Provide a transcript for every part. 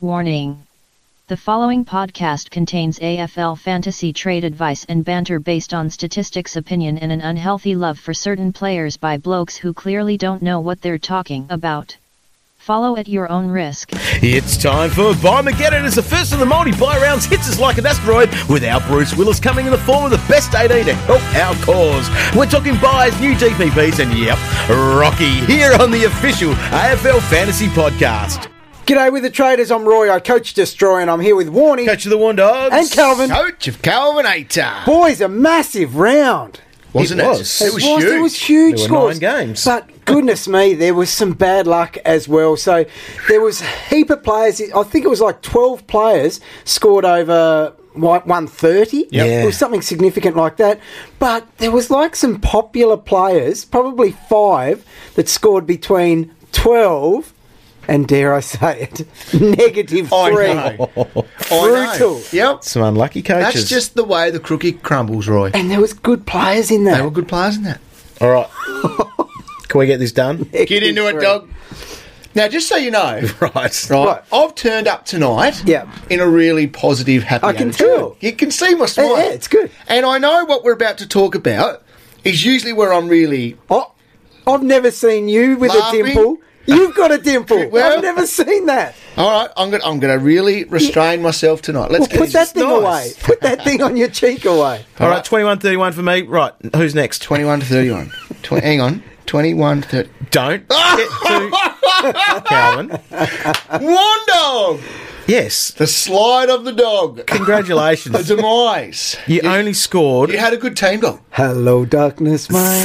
Warning. The following podcast contains AFL fantasy trade advice and banter based on statistics, opinion, and an unhealthy love for certain players by blokes who clearly don't know what they're talking about. Follow at your own risk. It's time for Buy-Mageddon as the first of the multi-buy rounds hits us like an asteroid with our Bruce Willis coming in the form of the best 18 to help our cause. We're talking buys, new DPPs, and yep, Rocky here on the official AFL Fantasy Podcast. G'day with the traders, I'm Roy, I coach Destroy, and I'm here with Warnie. Coach of the Warn Dogs. And Calvin. Coach of Calvinator. Boys, a massive round. Wasn't it? It It was It huge. was huge There were scores. 9 games. But goodness me, there was some bad luck as well. So there was a heap of players, I think it was like 12 players scored over 130. Yep. It was something significant like that. But there was like some popular players, probably 5, that scored between 12 and, dare I say it, -3. I know. Brutal. Yep. Some unlucky coaches. That's just the way the crookie crumbles, Roy. And there was good players in that. They were good players in that. All right. Can we get this done? Get into it, dog. Now, just so you know, Right. right, I've turned up tonight Yeah. in a really positive, happy I can attitude. tell. You can see my smile. Yeah, it's good. And I know what we're about to talk about is usually where I'm really... Oh, I've never seen you with Laughing. a dimple. You've got a dimple. Well- I've never seen that. All right, I'm gonna really restrain myself tonight. Let's Well, get put into that this. thing Nice. away. Put that thing on your cheek away. All right, 21-31 for me. Right, who's next? 21 to 31. Hang on. 21 to 30. Don't get to Calvin. One dog! Yes, The slide of the dog. The congratulations. demise. You only scored You had a good team, dog. Hello, darkness, my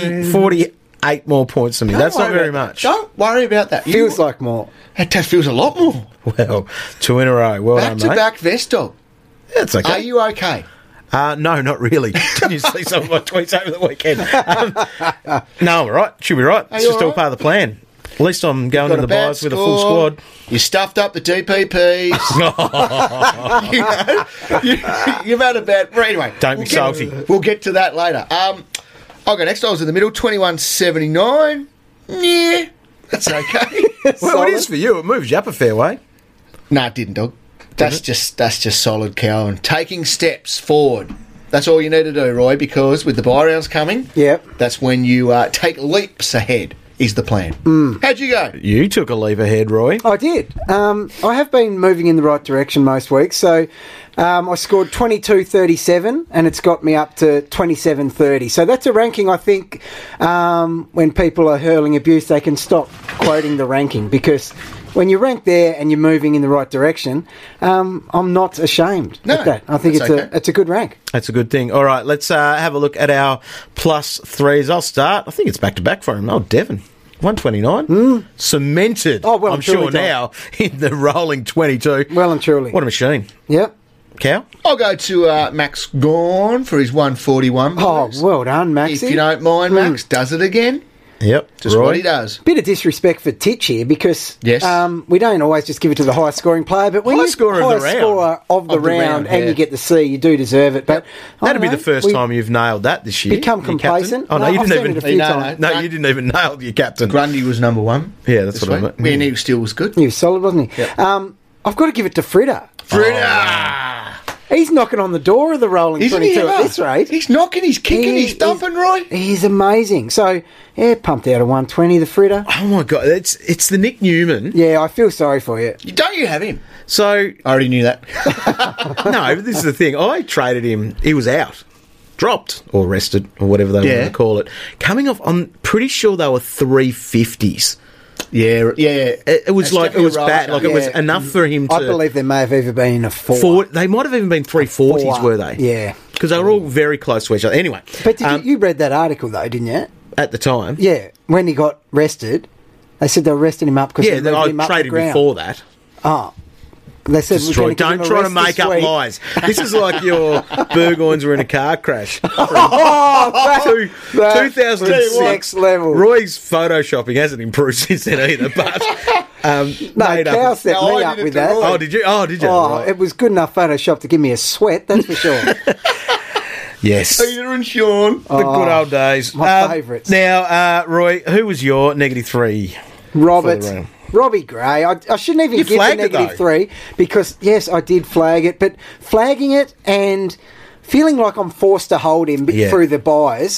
48 more points than me. That's not Don't worry very about much. that. Don't worry about that. Feels like more. That feels a lot more. Well, 2 in a row. Well Back done, to mate. back vest, dog. That's okay. Are you okay? No, not really. Did you see some of my tweets over the weekend? No, I'm all right. Should be right. It's you just all all part of the plan. At least I'm going Got to the bad buys with a full score. squad. You stuffed up the DPPs. You've had a bad... Anyway. Don't be salty. We'll get to that later. I'll go next. I was in the middle. 21.79. Yeah. That's okay. Well, it is for you. It moves you up a fair way. No, it didn't, dog. That's just solid, Calvin. Taking steps forward. That's all you need to do, Roy, because with the buy rounds coming, Yep. that's when you take leaps ahead, is the plan. How'd you go? You took a leap ahead, Roy. I did. I have been moving in the right direction most weeks. So I scored 22.37 and it's got me up to 27.30. So that's a ranking, I think, when people are hurling abuse, they can stop quoting the ranking, because when you rank there and you're moving in the right direction, I'm not ashamed No, of that. I think that's okay. it's a good rank. That's a good thing. All right, let's have a look at our plus threes. I'll start. I think it's back-to-back for him. Oh, Devon. 129. Cemented, Oh, well I'm and truly sure done. now, in the rolling 22. Well and truly. What a machine. Yep. Cow? I'll go to Max Gorn for his 141. Oh, boys. well done, Maxie. If you don't mind, Max, does it again. Yep. Just Roy? what he does. Bit of disrespect for Titch here, because Yes. we don't always just give it to the highest scoring player, but when Highest you're scorer of the round. scorer of the Of the round round, and yeah. you get the C, you do deserve it. But I That'd be don't the know, first we time you've nailed that this year. become your captain. complacent. Oh, no, you I've didn't said even... it a few No, times. No, you didn't even nail your captain. Grundy was number one. Yeah, that's this what I week. meant. And he still was good. He was solid, wasn't he? Yep. I've got to give it to Fritter. Frida! He's knocking on the door of the rolling Isn't he 22 at ever? this rate. He's knocking, he's kicking, he's thumping, Roy. He's amazing. So, yeah, pumped out of 120, the Fritter. Oh, my God. It's the Nick Newman. Yeah, I feel sorry for you. Don't you have him? So, I already knew that. no, but this is the thing. I traded him. He was out. Dropped or rested or whatever they Yeah. want to call it. Coming off, I'm pretty sure they were 350s. Yeah. It was That's like, it definitely was a roller bad. Like, it was Yeah. enough for him to... I believe there may have even been a 4. They might have even been 340s, 4, were they? yeah. Because they were all very close to each other. Anyway, But did you read that article, though, didn't you? at the time... Yeah, when he got rested, they said they were resting him up because Yeah, they moved him I up the traded ground. before that. Oh, they said Destroyed. we're going Don't try to make up lies. This is like your Burgoynes were in a car crash. Oh, that 2006. next level. Roy's photoshopping hasn't improved since then either, but No, made Cal up. set No, me I up did it with to that. Roy. Oh, did you? Oh, did you? Oh, Right. it was good enough Photoshop to give me a sweat, that's for sure. Yes. Peter and Sean. The good old days. my favourites. Now, Roy, who was your -3? Robert For the round. Robbie Gray. I shouldn't even You give the flagged it, negative though. 3 because, yes, I did flag it, but flagging it and feeling like I'm forced to hold him Yeah. through the buys,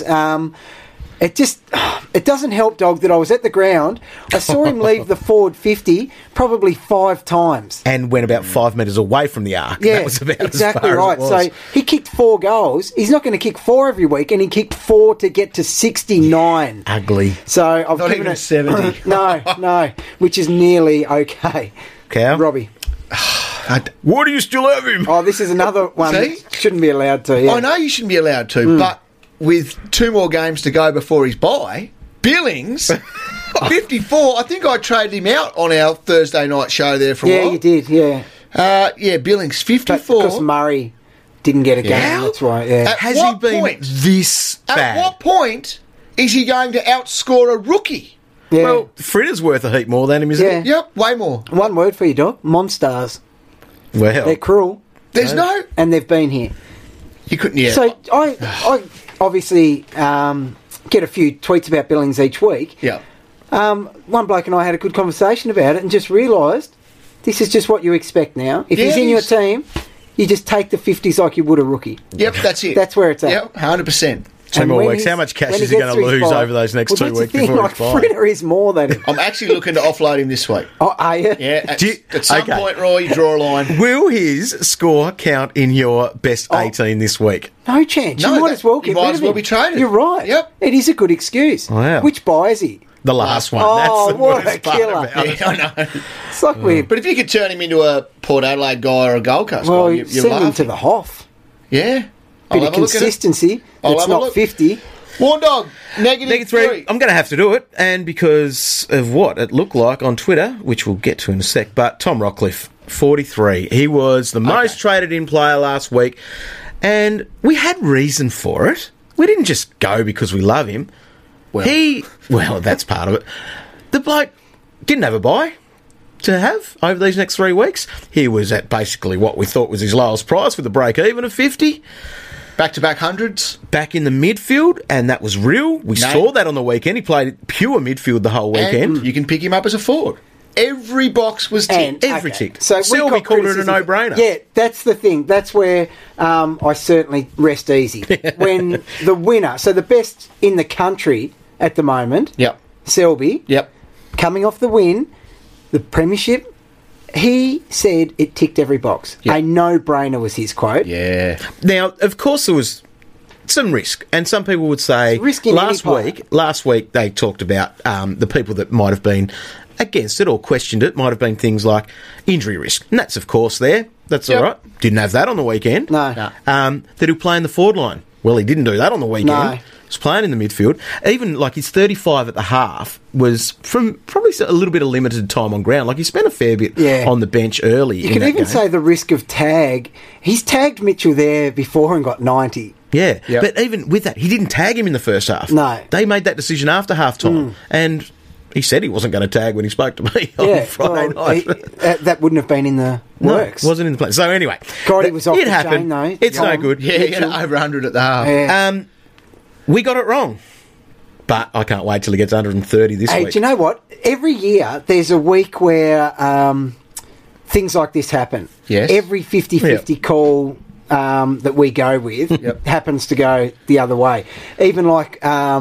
it doesn't help, Dog, that I was at the ground. I saw him leave the forward 50 probably 5 times. And went about 5 metres away from the arc. Yeah, That was about exactly as far right. as it was. So he kicked 4 goals. He's not going to kick 4 every week, and he kicked 4 to get to 69. Ugly. So I've Not given even it 70. no, which is nearly okay. Cow? Robbie. Why do you still have him? Oh, this is another one See? that shouldn't be allowed to. Yeah. I know you shouldn't be allowed to, but with 2 more games to go before his bye, Billings, 54, I think I traded him out on our Thursday night show there for a Yeah, while. you did. Yeah, Billings, but 54. because Murray didn't get a game. Yeah. That's right. Yeah. At Has he what been point? this bad? At what point is he going to outscore a rookie? Yeah. Well, Fritter's worth a heap more than him, isn't Yeah. Yep, way more. One word for you, Dog. Monstars. he? Well, They're cruel, There's no... and they've been here. You couldn't... Yeah. So I obviously get a few tweets about Billings each week. yeah. One bloke and I had a good conversation about it and just realised this is just what you expect now. If Yeah, he's in it your is. team, you just take the 50s like you would a rookie. Yep, that's it. That's where it's at. Yep, 100%. 2 And more when weeks. he's- How much cash when is he gets going to his lose bye- over those next well, 2 that's the weeks thing, before like, his bye? Fritter is more than him. I'm actually looking to offload him this week. Oh, are you? Yeah, at, Do you- at some okay. point, Roy, you draw a line. Will his score count in your best Oh. 18 this week? No chance. No, you might that- as well you get might rid as of well him. be traded. You're right. Yep. It is a good excuse. Wow. Which buy is he? The last one. Oh, That's the what worst a part killer. about it. Yeah, I know. It's like we're... But if you could turn him into a Port Adelaide guy or a Gold Coast well, guy, you send him laugh. to the Hoff. Yeah. I'll Bit have of a look at it. consistency. I'll It's have a not look. 50. Warn Dog, negative 3. I'm going to have to do it, and because of what it looked like on Twitter, which we'll get to in a sec, but Tom Rockcliffe, 43. He was the most traded in player last week, and we had reason for it. We didn't just go because we love him. Well, that's part of it. The bloke didn't have a buy to have over these next 3 weeks. He was at basically what we thought was his lowest price with a break-even of 50. Back-to-back hundreds. Back in the midfield, and that was real. We saw that on the weekend. He played pure midfield the whole weekend. And you can pick him up as a forward. Every box was ticked. Every tick. So Selby called it a no-brainer. Yeah, that's the thing. That's where I certainly rest easy. When the winner, so the best in the country at the moment, Yep. Selby, Yep. coming off the win, the premiership, he said it ticked every box. Yep. A no-brainer was his quote. Yeah. Now, of course, there was some risk, and some people would say It's risk in any player. last week they talked about the people that might have been against it or questioned it might have been things like injury risk, and that's of course there. That's Yep. all right. Didn't have that on the weekend. No. That he'll play in the forward line. Well, he didn't do that on the weekend. No. He was playing in the midfield. Even like his 35 at the half was from probably a little bit of limited time on ground. Like he spent a fair bit on the bench early. You can even say the risk of tag. He's tagged Mitchell there before and got 90. Yeah, Yep. but even with that, he didn't tag him in the first half. No. They made that decision after half-time. And he said he wasn't going to tag when he spoke to me on Friday night. That wouldn't have been in the works. No, wasn't in the plan. So anyway, God, he was off it the happened. chain, though. It's no Tom. good. Yeah, he had over 100 at the half. Yeah. We got it wrong. But I can't wait till he gets 130 this Hey, week. do you know what? Every year there's a week where things like this happen. Yes. Every 50-50 call that we go with happens to go the other way. Even like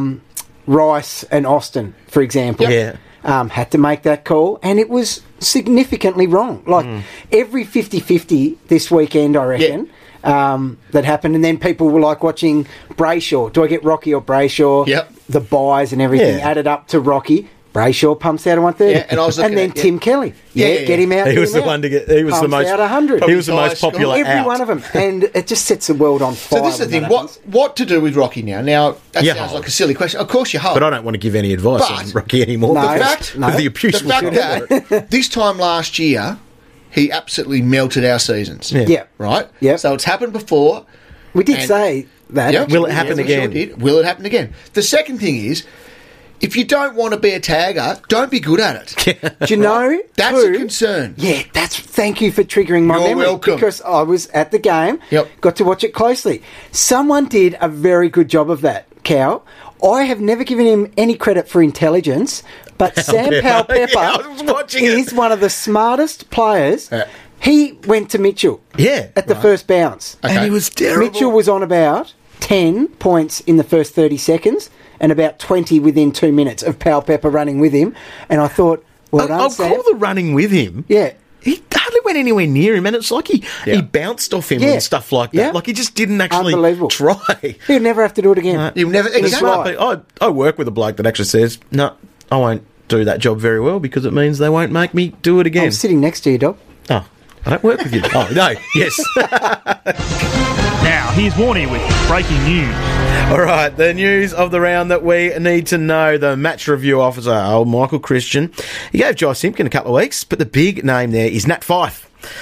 Rice and Austin, for example. Yep. Had to make that call, and it was significantly wrong. Like every 50-50 this weekend, I reckon, that happened. And then people were like watching Brayshaw. Do I get Rocky or Brayshaw? Yep. The buys and everything Yeah. added up to Rocky. Brayshaw pumps out a 130. Yeah, and I was looking then at- Tim Kelly. Yeah, Get him out. He get was him the out. one to get. He was the Pumps most. out 100. He was the most Probably popular Every out. one of them. And it just sets the world on fire. So this is the when thing. that What happens. what to do with Rocky now? Now, that You sounds hold. like a silly question. Of course you hold. But I don't want to give any advice But- on Rocky anymore. No, because fact- no. of the abuse. the fact that this time last year, he absolutely melted our seasons. Yeah. Yeah. Right? Yep. So it's happened before. We did And- say that. Yep. Will it happen we again? did. Will it happen again? The second thing is, if you don't want to be a tagger, don't be good at it. Do you know? That's who- a concern. Yeah, thank you for triggering my You're memory. welcome. Because I was at the game, Yep. got to watch it closely. Someone did a very good job of that, Cow. I have never given him any credit for intelligence. But Sam Powell Pepper Yeah, I was watching is one of the smartest players. Yeah. He went to Mitchell at the first bounce. Okay. And he was terrible. Mitchell was on about 10 points in the first 30 seconds and about 20 within 2 minutes of Powell Pepper running with him. And I thought, well done, I'll Sam. call the running with him. Yeah. He hardly went anywhere near him, and it's like he bounced off him Yeah. and stuff like that. Yeah. Like he just didn't actually Unbelievable. try. He'll never have to do it again. You'll never. It's Exactly. smart. I work with a bloke that actually says, no, I won't do that job very well because it means they won't make me do it again. I'm sitting next to you, Doc. Oh, I don't work with you. Oh, no, yes. Now, here's Warnie with breaking news. All right, the news of the round that we need to know. The match review officer, old Michael Christian, he gave Jai Simpkin a couple of weeks, but the big name there is Nat Fyfe.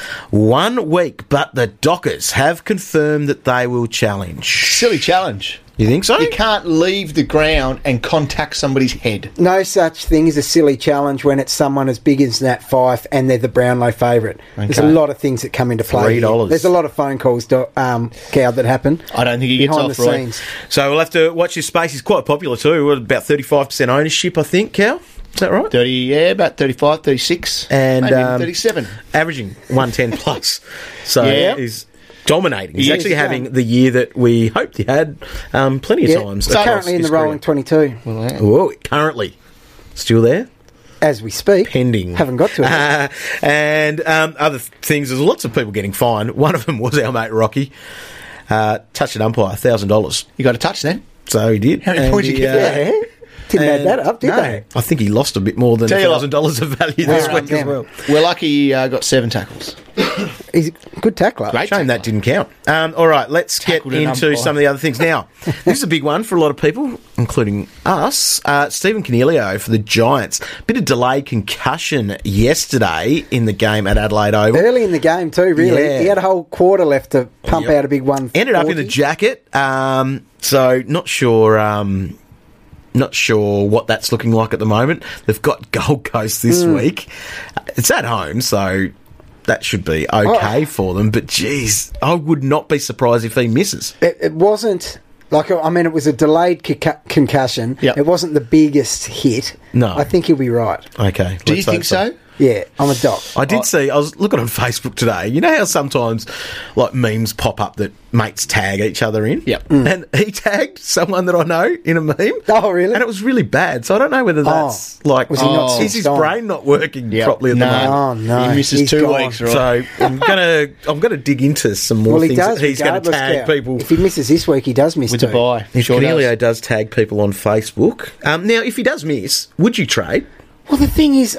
1 week, but the Dockers have confirmed that they will challenge. Silly challenge. You think so? You can't leave the ground and contact somebody's head. No such thing as a silly challenge when it's someone as big as Nat Fyfe and they're the Brownlow favourite. There's a lot of things that come into play. $3. There's a lot of phone calls, Cow, that happen. I don't think he gets behind off, the Roy. scenes. So we'll have to watch his space. He's quite popular too. We're about 35% ownership, I think, Cal. Is that right? 30, yeah, about 35, 36. And, maybe even 37. Averaging 110 plus. So Yeah. he's dominating. He's He actually is. having the year that we hoped he had plenty of times. So across currently in his the rolling career. 22 Whoa, currently. Still there? as we speak. Pending. Haven't got to it. And other things, there's lots of people getting fined. One of them was our mate Rocky. Touched an umpire, $1,000. You got a touch then? So he did. How many points did you get Yeah. Didn't add that up, did they? I think he lost a bit more than Tell you $1,000 of value this Wow, week as damn. well. We're lucky he got 7 tackles. He's a good tackler. Great. Shame that didn't count. All right, let's Tackled get an into umpire. some of the other things. Now, this is a big one for a lot of people, including us. Stephen Coniglio for the Giants. Bit of delayed concussion yesterday in the game at Adelaide Oval. Early in the game too, really. Yeah. He had a whole quarter left to pump Yep. out a big one. Ended up in the jacket, so not sure. Not sure what that's looking like at the moment. They've got Gold Coast this week. It's at home, so that should be okay for them. But geez, I would not be surprised if he misses. It wasn't like, I mean, it was a delayed concussion. Yep. It wasn't the biggest hit. No. I think he'll be right. Okay, Do you let's hope think so? Yeah, I'm a doc. I did see, I was looking on Facebook today, you know how sometimes like memes pop up that mates tag each other in? Yep. And he tagged someone that I know in a meme. Oh, really? And it was really bad, so I don't know whether that's like, Was he not is his switched on? brain not working Yep. properly at the No. moment? Oh, no. He misses He's 2 gone. weeks, right? So I'm gonna dig into some more Well, he things does. that he's going to regardless, tag Cow. people. If he misses this week, he does miss With two. the bye. If Sure Coniglio does. does tag people on Facebook. Now, if he does miss, would you trade? Well, the thing is,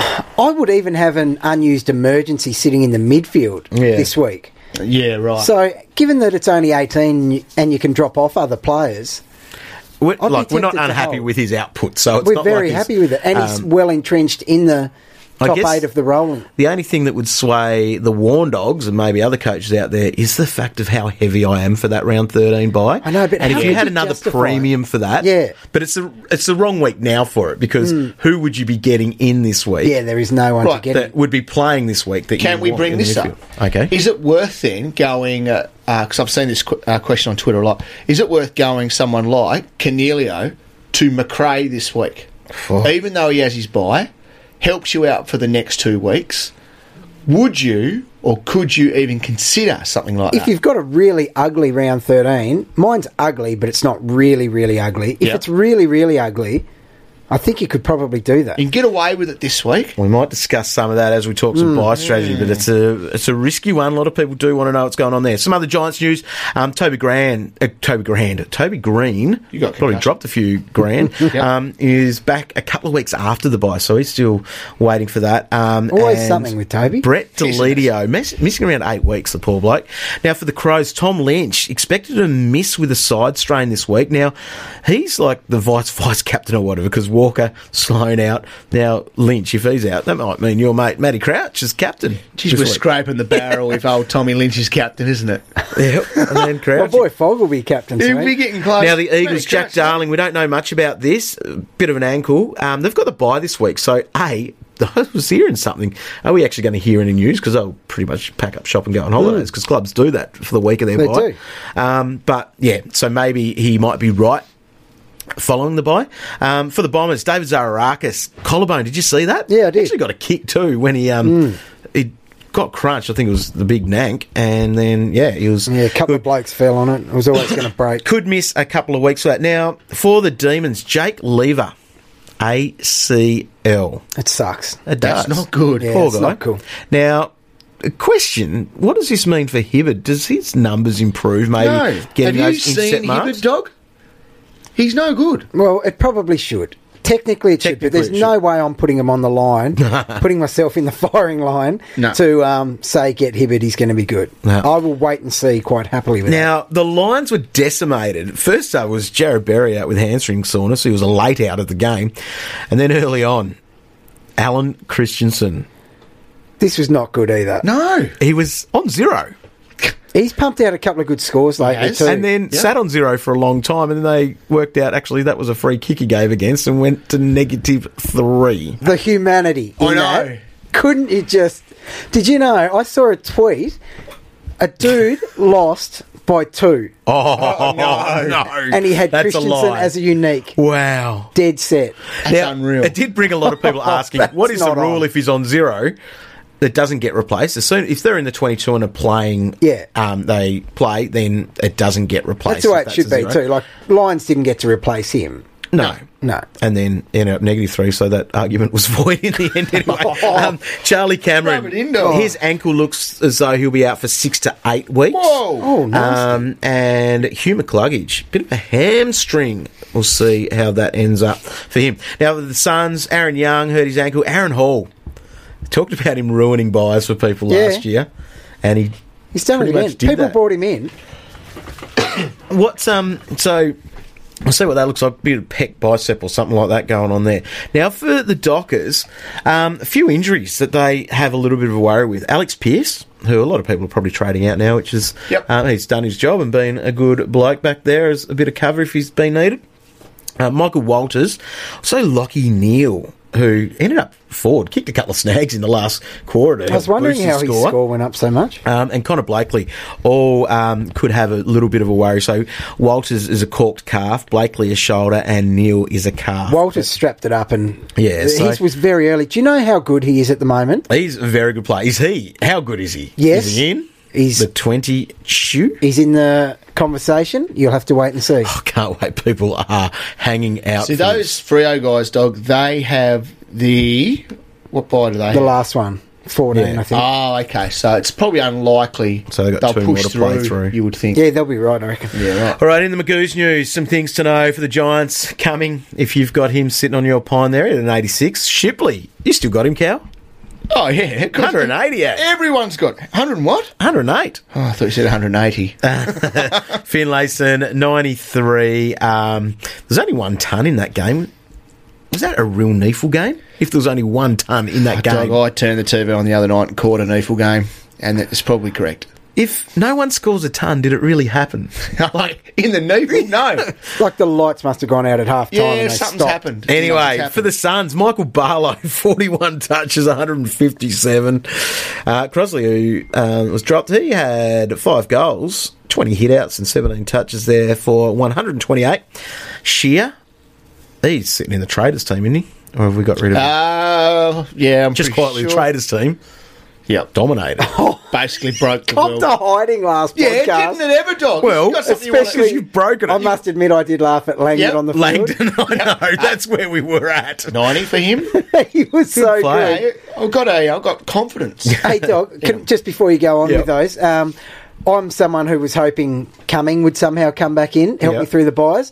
I would even have an unused emergency sitting in the midfield this week. Yeah, right. So, given that it's only 18 and you can drop off other players, We're, I'd be we're not tempted to unhappy hold. with his output, so it's we're not very like happy with it. And he's well entrenched in the I top guess 8 of the rolling. The only thing that would sway the Warn Dogs and maybe other coaches out there is the fact of how heavy I am for that round 13 bye. I know, but and how if you could had you another justify premium for that, Yeah. But it's the wrong week now for it because who would you be getting in this week? Yeah, there is no one to Right, get that it. would be playing this week. That Can you we want bring in the this up? midfield. Okay. Is it worth then going, because I've seen this question on Twitter a lot, is it worth going someone like Coniglio to McRae this week? Oh. Even though he has his bye, helps you out for the next 2 weeks. Would you or could you even consider something like If that? you've got a really ugly round 13, mine's ugly, but it's not really, really ugly. If Yep. it's really, really ugly, I think you could probably do that. You can get away with it this week. We might discuss some of that as we talk some buy strategy, but it's a risky one. A lot of people do want to know what's going on there. Some other Giants news: Toby Green. You got Probably concussion. dropped a few grand. Is back a couple of weeks after the bye, so he's still waiting for that. Always and something with Toby. Brett Deledio missing around 8 weeks. The poor bloke. Now for the Crows, Tom Lynch expected to miss with a side strain this week. Now he's like the vice captain or whatever because Walker slown out. Now Lynch, if he's out, that might mean your mate Matty Crouch is captain. Geez, this we're week. scraping the barrel if old Tommy Lynch is captain, isn't it? Yep, and then My Crouch. boy Fogg will be captain He'll soon. be getting close. Now the Eagles, Matty Jack Crouch, Darling. We don't know much about this. A bit of an ankle. They've got the bye this week, so I was hearing something. Are we actually going to hear any news? Because they'll pretty much pack up shop and go on holidays because clubs do that for the week of their They bye. do. But yeah, so maybe he might be right. following the bye. For the Bombers, David Zaharakis, collarbone. Did you see that? Yeah, I did. Actually got a kick too when he got crunched. I think it was the big nank, and then he was. Yeah, a couple of blokes fell on it. It was always going to break. Could miss a couple of weeks for that. Now for the Demons, Jake Lever, ACL. It sucks. It does. That's not good. Yeah, Poor it's guy. not cool. Now, a question: what does this mean for Hibberd? Does his numbers improve? Maybe No. getting Have you those inset seen marks? Hibberd, dog? He's no good. Well, it probably should. Technically, it should, but there's Technically it no way I'm putting him on the line, putting myself in the firing line No. to say get Hibberd, he's going to be good. No. I will wait and see quite happily with that. Now, the lines were decimated. First up was Jared Berry out with hamstring soreness. He was a late out of the game. And then early on, Alan Christensen. This was not good either. No. He was on zero. He's pumped out a couple of good scores lately has. too. And then sat on zero for a long time. And then they worked out, actually, that was a free kick he gave against and went to -3. the humanity in I know. that. Couldn't you just... Did you know, I saw a tweet, a dude lost by 2, Oh, no. and he had That's Christensen a lie. as a unique. Wow. Dead set. That's unreal. It did bring a lot of people asking, what is the not rule on. if he's on zero that doesn't get replaced? As soon if they're in the 22 and are playing, Yeah. they play, then it doesn't get replaced. That's the way if it should a be zero. too. Like, Lions didn't get to replace him. No. No. And then ended up -3, so that argument was void in the end anyway. Charlie Cameron, Rub it in, dog. his ankle looks as though he'll be out for 6 to 8 weeks. Whoa. Oh, nasty. And Hugh McCluggage, bit of a hamstring. We'll see how that ends up for him. Now, the Suns, Aaron Young hurt his ankle. Aaron Hall, talked about him ruining buys for people last year. And He's done it pretty again. much did People that. brought him in. What's so I'll see what that looks like. A bit of pec bicep or something like that going on there. Now for the Dockers, a few injuries that they have a little bit of a worry with. Alex Pearce, who a lot of people are probably trading out now, which is he's done his job and been a good bloke back there as a bit of cover if he's been needed. Michael Walters, also Lockie Neal, who ended up forward, kicked a couple of snags in the last quarter. I was wondering how his score went up so much. And Connor Blakely all could have a little bit of a worry. So Walters is a corked calf, Blakely a shoulder, and Neal is a calf. Walters strapped it up, and so his was very early. Do you know how good he is at the moment? He's a very good player. Is he? How good is he? Yes. Is he in? He's the 20 shoe? He's in the conversation. You'll have to wait and see. I can't wait. People are hanging out. See, for those this. Freo guys, dog, they have the... What bye do they have? The last one, 14, Yeah. I think. Oh, okay. So it's probably unlikely So they've got they'll two more push to play through, through. you would think. Yeah, they'll be right, I reckon. Yeah, right. All right, in the Magoos news, some things to know for the Giants coming. If you've got him sitting on your pine there at an 86, Shipley, you still got him, Cal? Oh, yeah. 188. Everyone's got... 100 and what? 108. Oh, I thought you said 180. Finlayson, 93. There's only 1 ton in that game. Was that a real Neefle game? If there was only 1 ton in that game. Dog, I turned the TV on the other night and caught an Neefle game, and that's probably correct. If no one scores a ton, did it really happen? Like, in the Neefle? No. Like the lights must have gone out at half time. Yeah, and they something's stopped. happened. Anyway, Something's happened. for the Suns, Michael Barlow, 41 touches, 157. Crosley, who was dropped, he had 5 goals, 20 hit-outs and 17 touches there for 128. Shear, he's sitting in the Traders team, isn't he? Or have we got rid of him? Yeah, I'm Just pretty quietly, sure. the Traders team. Yep. Dominated. Basically broke the Copped world. to hiding last Yeah, podcast. didn't it ever, dog? Well, You've got something you wanna- Especially, you've broken it. I must admit, I did laugh at Langdon Yep, on the field. Langdon, I know, that's where we were at. 90 for him. He was so player. good. Hey, I've got confidence. Hey, Doc, just before you go on Yep. with those, I'm someone who was hoping Cumming would somehow come back in, help me Yep. through the buys.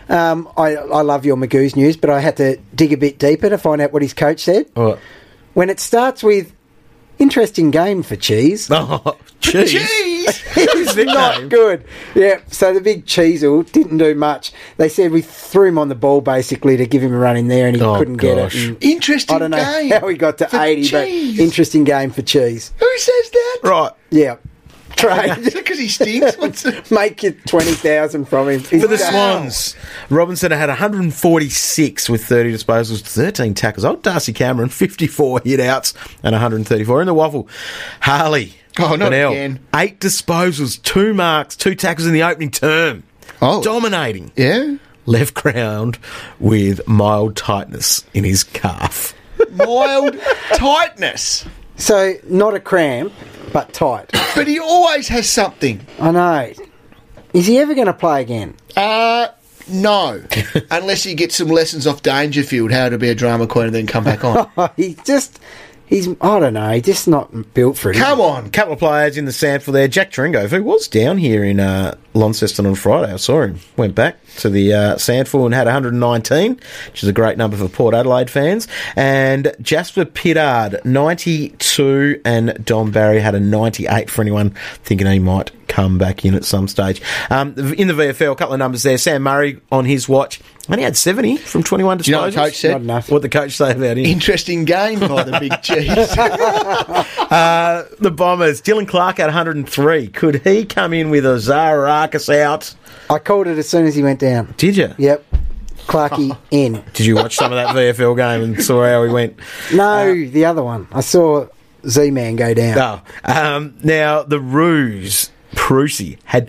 I love your Magoos news, but I had to dig a bit deeper to find out what his coach said. What? When it starts with, interesting game for Cheese, Oh, cheese. it's nickname. not good. Yeah, so the big Cheezel didn't do much. They said we threw him on the ball basically to give him a run in there and he Oh, couldn't gosh. get it. And Interesting I don't know game. how he got to for 80, Cheese. but interesting game for Cheese. Who says that? Right. Yeah. Is Trade. it because he stinks? What's the... Make it 20,000 from him. For the He's- Swans, Robinson had 146 with 30 disposals, 13 tackles. Old Darcy Cameron, 54 hit-outs and 134. In the Waffle, Harley. Oh, not Bonnell, again. 8 disposals, 2 marks, 2 tackles in the opening term. Oh. Dominating. Yeah? left ground with mild tightness in his calf. Mild tightness. So, not a cramp, but tight. But he always has something. I know. Is he ever going to play again? No. Unless he gets some lessons off Dangerfield, how to be a drama queen and then come back on. He's, I don't know, he's just not built for it. Come on. Couple of players in the sample there. Jack Taringo, who was down here in Launceston on Friday. I saw him. Went back to the Sandful and had 119, which is a great number for Port Adelaide fans. And Jasper Pittard, 92, and Don Barry had a 98 for anyone thinking he might come back in at some stage. In the VFL, a couple of numbers there. Sam Murray on his watch only had 70 from 21 disposals. You know what the coach said? Not enough. What the coach say about him? Interesting game by the big cheese. The Bombers, Dylan Clark at 103. Could he come in with a Zaharakis out? I called it as soon as he went down. Did you? Yep. Clarkey in. Did you watch some of that VFL game and saw how he went? No, the other one. I saw Z-Man go down. No. Now, the Roos, Prusy, had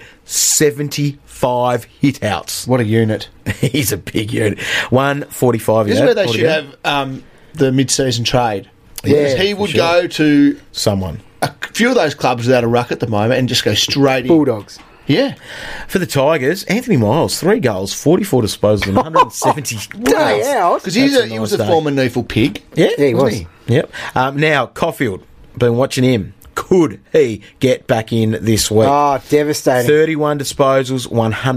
75 hit-outs. What a unit. He's a big unit. 145. This is where they should have the mid-season trade. Yeah, Because he would sure. go to Someone. a few of those clubs without a ruck at the moment and just go straight in. Bulldogs. Yeah. For the Tigers, Anthony Miles, 3 goals, 44 disposals, and 170. Day out. Because That's a he was a nice day. former Neefle pig. Yeah, Yeah, he was. wasn't he? Yep. Now, Caulfield, been watching him. Could he get back in this week? Oh, devastating. 31 disposals,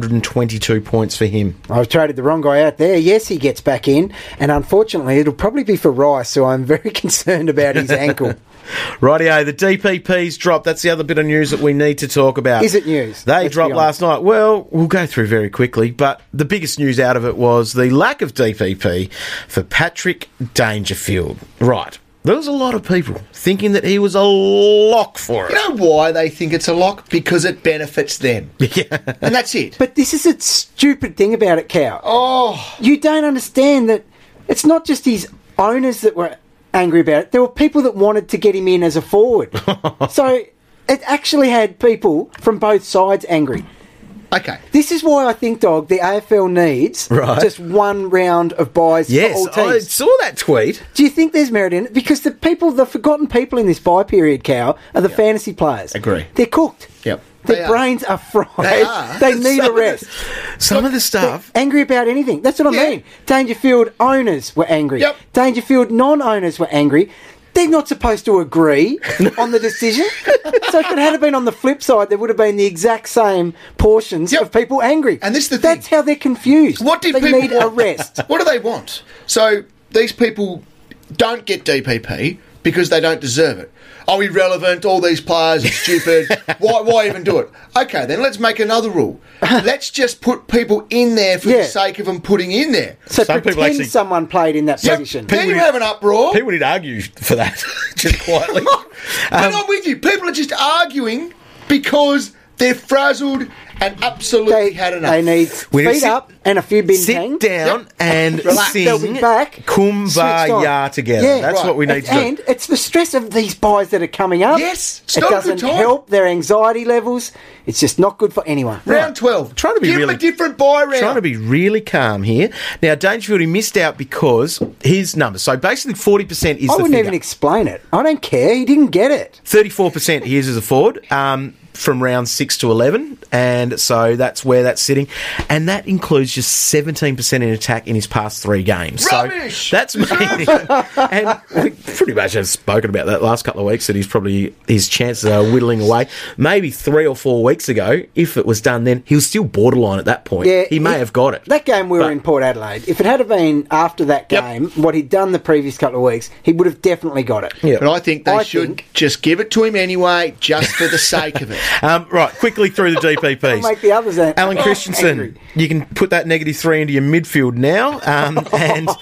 122 points for him. I've traded the wrong guy out there. Yes, he gets back in. And unfortunately, it'll probably be for Rice, so I'm very concerned about his ankle. Rightio, the DPP's dropped. That's the other bit of news that we need to talk about. Is it news? They Let's dropped be last night. Well, we'll go through very quickly, but the biggest news out of it was the lack of DPP for Patrick Dangerfield. Right. There was a lot of people thinking that he was a lock for it. You know why they think it's a lock? Because it benefits them. Yeah. And that's it. But this is a stupid thing about it, Cow. Oh, You don't understand that it's not just his owners that were angry about it. There were people that wanted to get him in as a forward. So it actually had people from both sides angry. okay. This is why I think, Dog, the AFL needs Right. just one round of buys Yes, for all I teams. saw that tweet. Do you think there's merit in it? Because the forgotten people in this buy period, Cow, are the fantasy players. Agree. They're cooked. Yep. Their They are. brains are fried. They are. They need a rest. Some of the stuff. Angry about anything. That's what I Yeah. mean. Dangerfield owners were angry. Yep. Dangerfield non-owners were angry. They're not supposed to agree on the decision. So if it had been on the flip side, there would have been the exact same portions Yep. of people angry. And this is the That's thing. how they're confused. What did they people need want? a rest. What do they want? So these people don't get DPP because they don't deserve it. Oh, irrelevant, all these players are stupid. Why even do it? Okay, then let's make another rule. Let's just put people in there for Yeah. the sake of them putting in there. So Some people pretend actually- someone played in that So position. then you have an uproar. People did argue for that, just quietly. And I'm with you. People are just arguing because they're frazzled and absolutely had enough. They need We need to feet sit- up and a few bin Sit tangs. down and Relax. They'll sing be back. switched Kumbaya on. together. Yeah, That's right. what we need to do. And it's the stress of these buys that are coming up. Yes, it's it not a doesn't good time. help their anxiety levels. It's just not good for anyone. Round 12. Trying to be Give really- them a different buy round. Trying to be really calm here. Now, Dangerfield, he missed out because his numbers. So basically 40% is I the wouldn't figure. even explain it. I don't care. He didn't get it. 34% he is as a forward from round 6 to 11, and so that's where that's sitting. And that includes just 17% in attack in his past 3 games. Rubbish! So that's meaning, and we pretty much have spoken about that last couple of weeks, that he's probably, his chances are whittling away. Maybe 3 or 4 weeks ago, if it was done then, he was still borderline at that point. Yeah, he may have got it. That game we were But- in Port Adelaide, if it had been after that Yep. game, what he'd done the previous couple of weeks, he would have definitely got it. Yeah. But I think they I should think- just give it to him anyway, just for the sake of it. Right, quickly through the DPPs. Make the others Alan angry. Christensen, you can put that -3 into your midfield now. And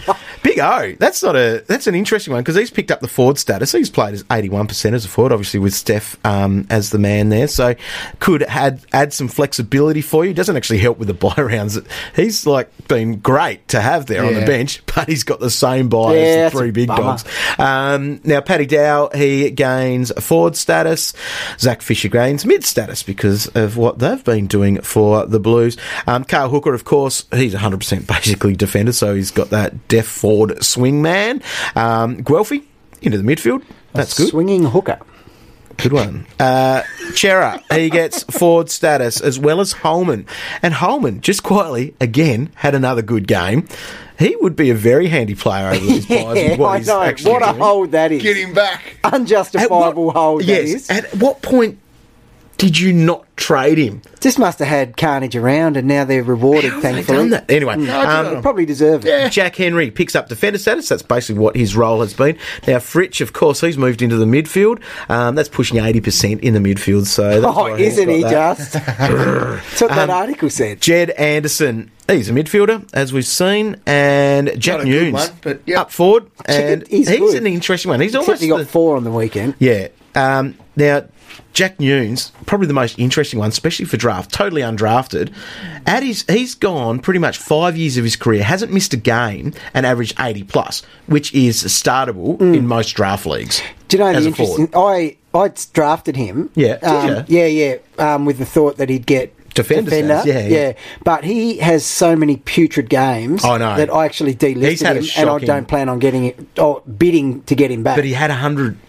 Big O. That's an interesting one because he's picked up the forward status. He's played as 81% as a forward, obviously with Steph as the man there. So could add some flexibility for you. Doesn't actually help with the bye rounds. He's been great to have there on the bench, but he's got the same bye as the three big dogs. Now Paddy Dow, he gains forward status. Zach Fisher gains mid status because of what they've been doing for the Blues. Carl Hooker, of course, he's 100% basically defender, so he's got that def forward swing man. Guelphy into the midfield. That's good. Swinging hooker. Good one. Chera, he gets forward status, as well as Holman. And Holman, just quietly, again, had another good game. He would be a very handy player over these buys. I know. What a hold that is. Get him back. Unjustifiable hold that is. At what point did you not trade him? Just must have had carnage around, and now they're rewarded, How have thankfully. they done that? Anyway, Probably deserve it. yeah. Jack Henry picks up defender status. That's basically what his role has been. Now, Fritsch, of course, he's moved into the midfield. That's pushing 80% in the midfield. So that's why he's isn't got he that. just? That's what that article said. Jed Anderson, he's a midfielder, as we've seen, and Jack Not a good Nunes one, but yep. up forward, and he's he's good. an interesting one. He's Except almost he got 4 on the weekend. yeah. Now, Jack Nunes, probably the most interesting one, especially for draft, totally undrafted. He's gone pretty much 5 years of his career, hasn't missed a game, and averaged 80 plus, which is startable in most draft leagues. Do you know as the a forward. interesting? I drafted him. Yeah, did Yeah. With the thought that he'd get Defender status, yeah. But he has so many putrid games I know. that I actually He's delisted had a him, and I shocking- don't plan on getting it or bidding to get him back. But he had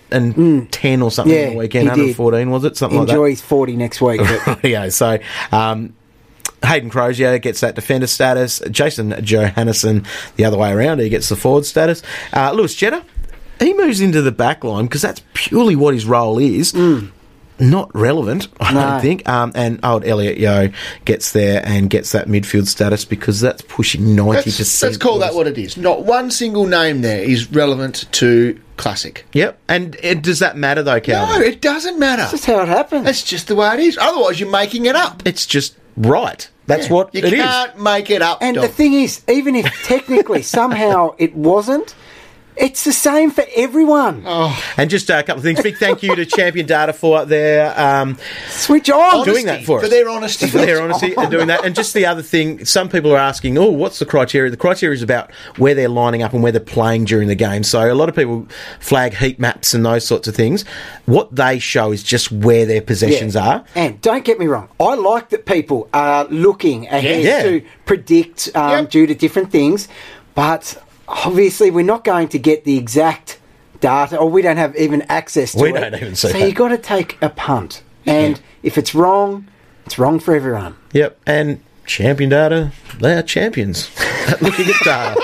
110 or something on the weekend, he did. 114 was it? Something Enjoy like his 40 next week. But that. Yeah, so Hayden Crozier gets that defender status. Jason Johannesson, the other way around, he gets the forward status. Lewis Jetta, he moves into the back line because that's purely what his role is. Not relevant, I don't think. And old Elliot Yeo gets there and gets that midfield status because that's pushing 90%. Let's call that what it is. Not one single name there is relevant to Classic. Yep. And does that matter though, Calvin? No, it doesn't matter. that's how it happens. That's just the way it is. Otherwise, you're making it up. It's just right. That's what you it is. can't make it up. And Dom. the thing is, even if technically somehow it wasn't, it's the same for everyone. And just a couple of things. Big thank you to Champion Data for their Switch on. doing that for us. For their honesty. For their honesty and doing that. And just the other thing, some people are asking, what's the criteria? The criteria is about where they're lining up and where they're playing during the game. So a lot of people flag heat maps and those sorts of things. What they show is just where their possessions are. And don't get me wrong, I like that people are looking ahead Yeah. to predict due to different things, but obviously we're not going to get the exact data, or we don't have even access to it. We don't even see So that. you've got to take a punt. And if it's wrong for everyone. Yep. And Champion Data, they are champions at looking at data.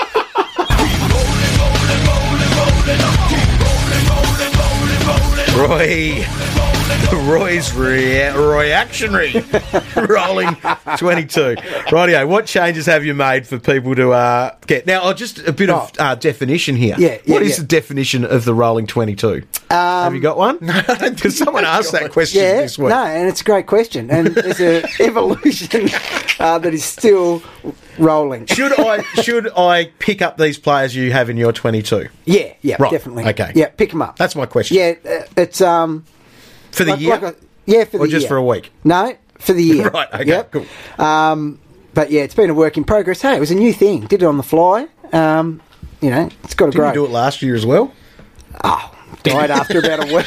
Roy's reactionary rolling 22. Rightio, what changes have you made for people to get? Now, just a bit of definition here. What is the definition of the rolling 22? Have you got one? No, because someone asked that question this week. No, and it's a great question. And there's an evolution that is still rolling. Should I pick up these players you have in your 22? Yeah, Right, definitely. okay. Yeah, pick them up. That's my question. Yeah, it's For the year? for the year. Or just for a week? No, for the year. Right, okay, Yep. cool. But yeah, it's been a work in progress. Hey, it was a new thing. Did it on the fly. It's got to Didn't grow. you do it last year as well? Died after about a week.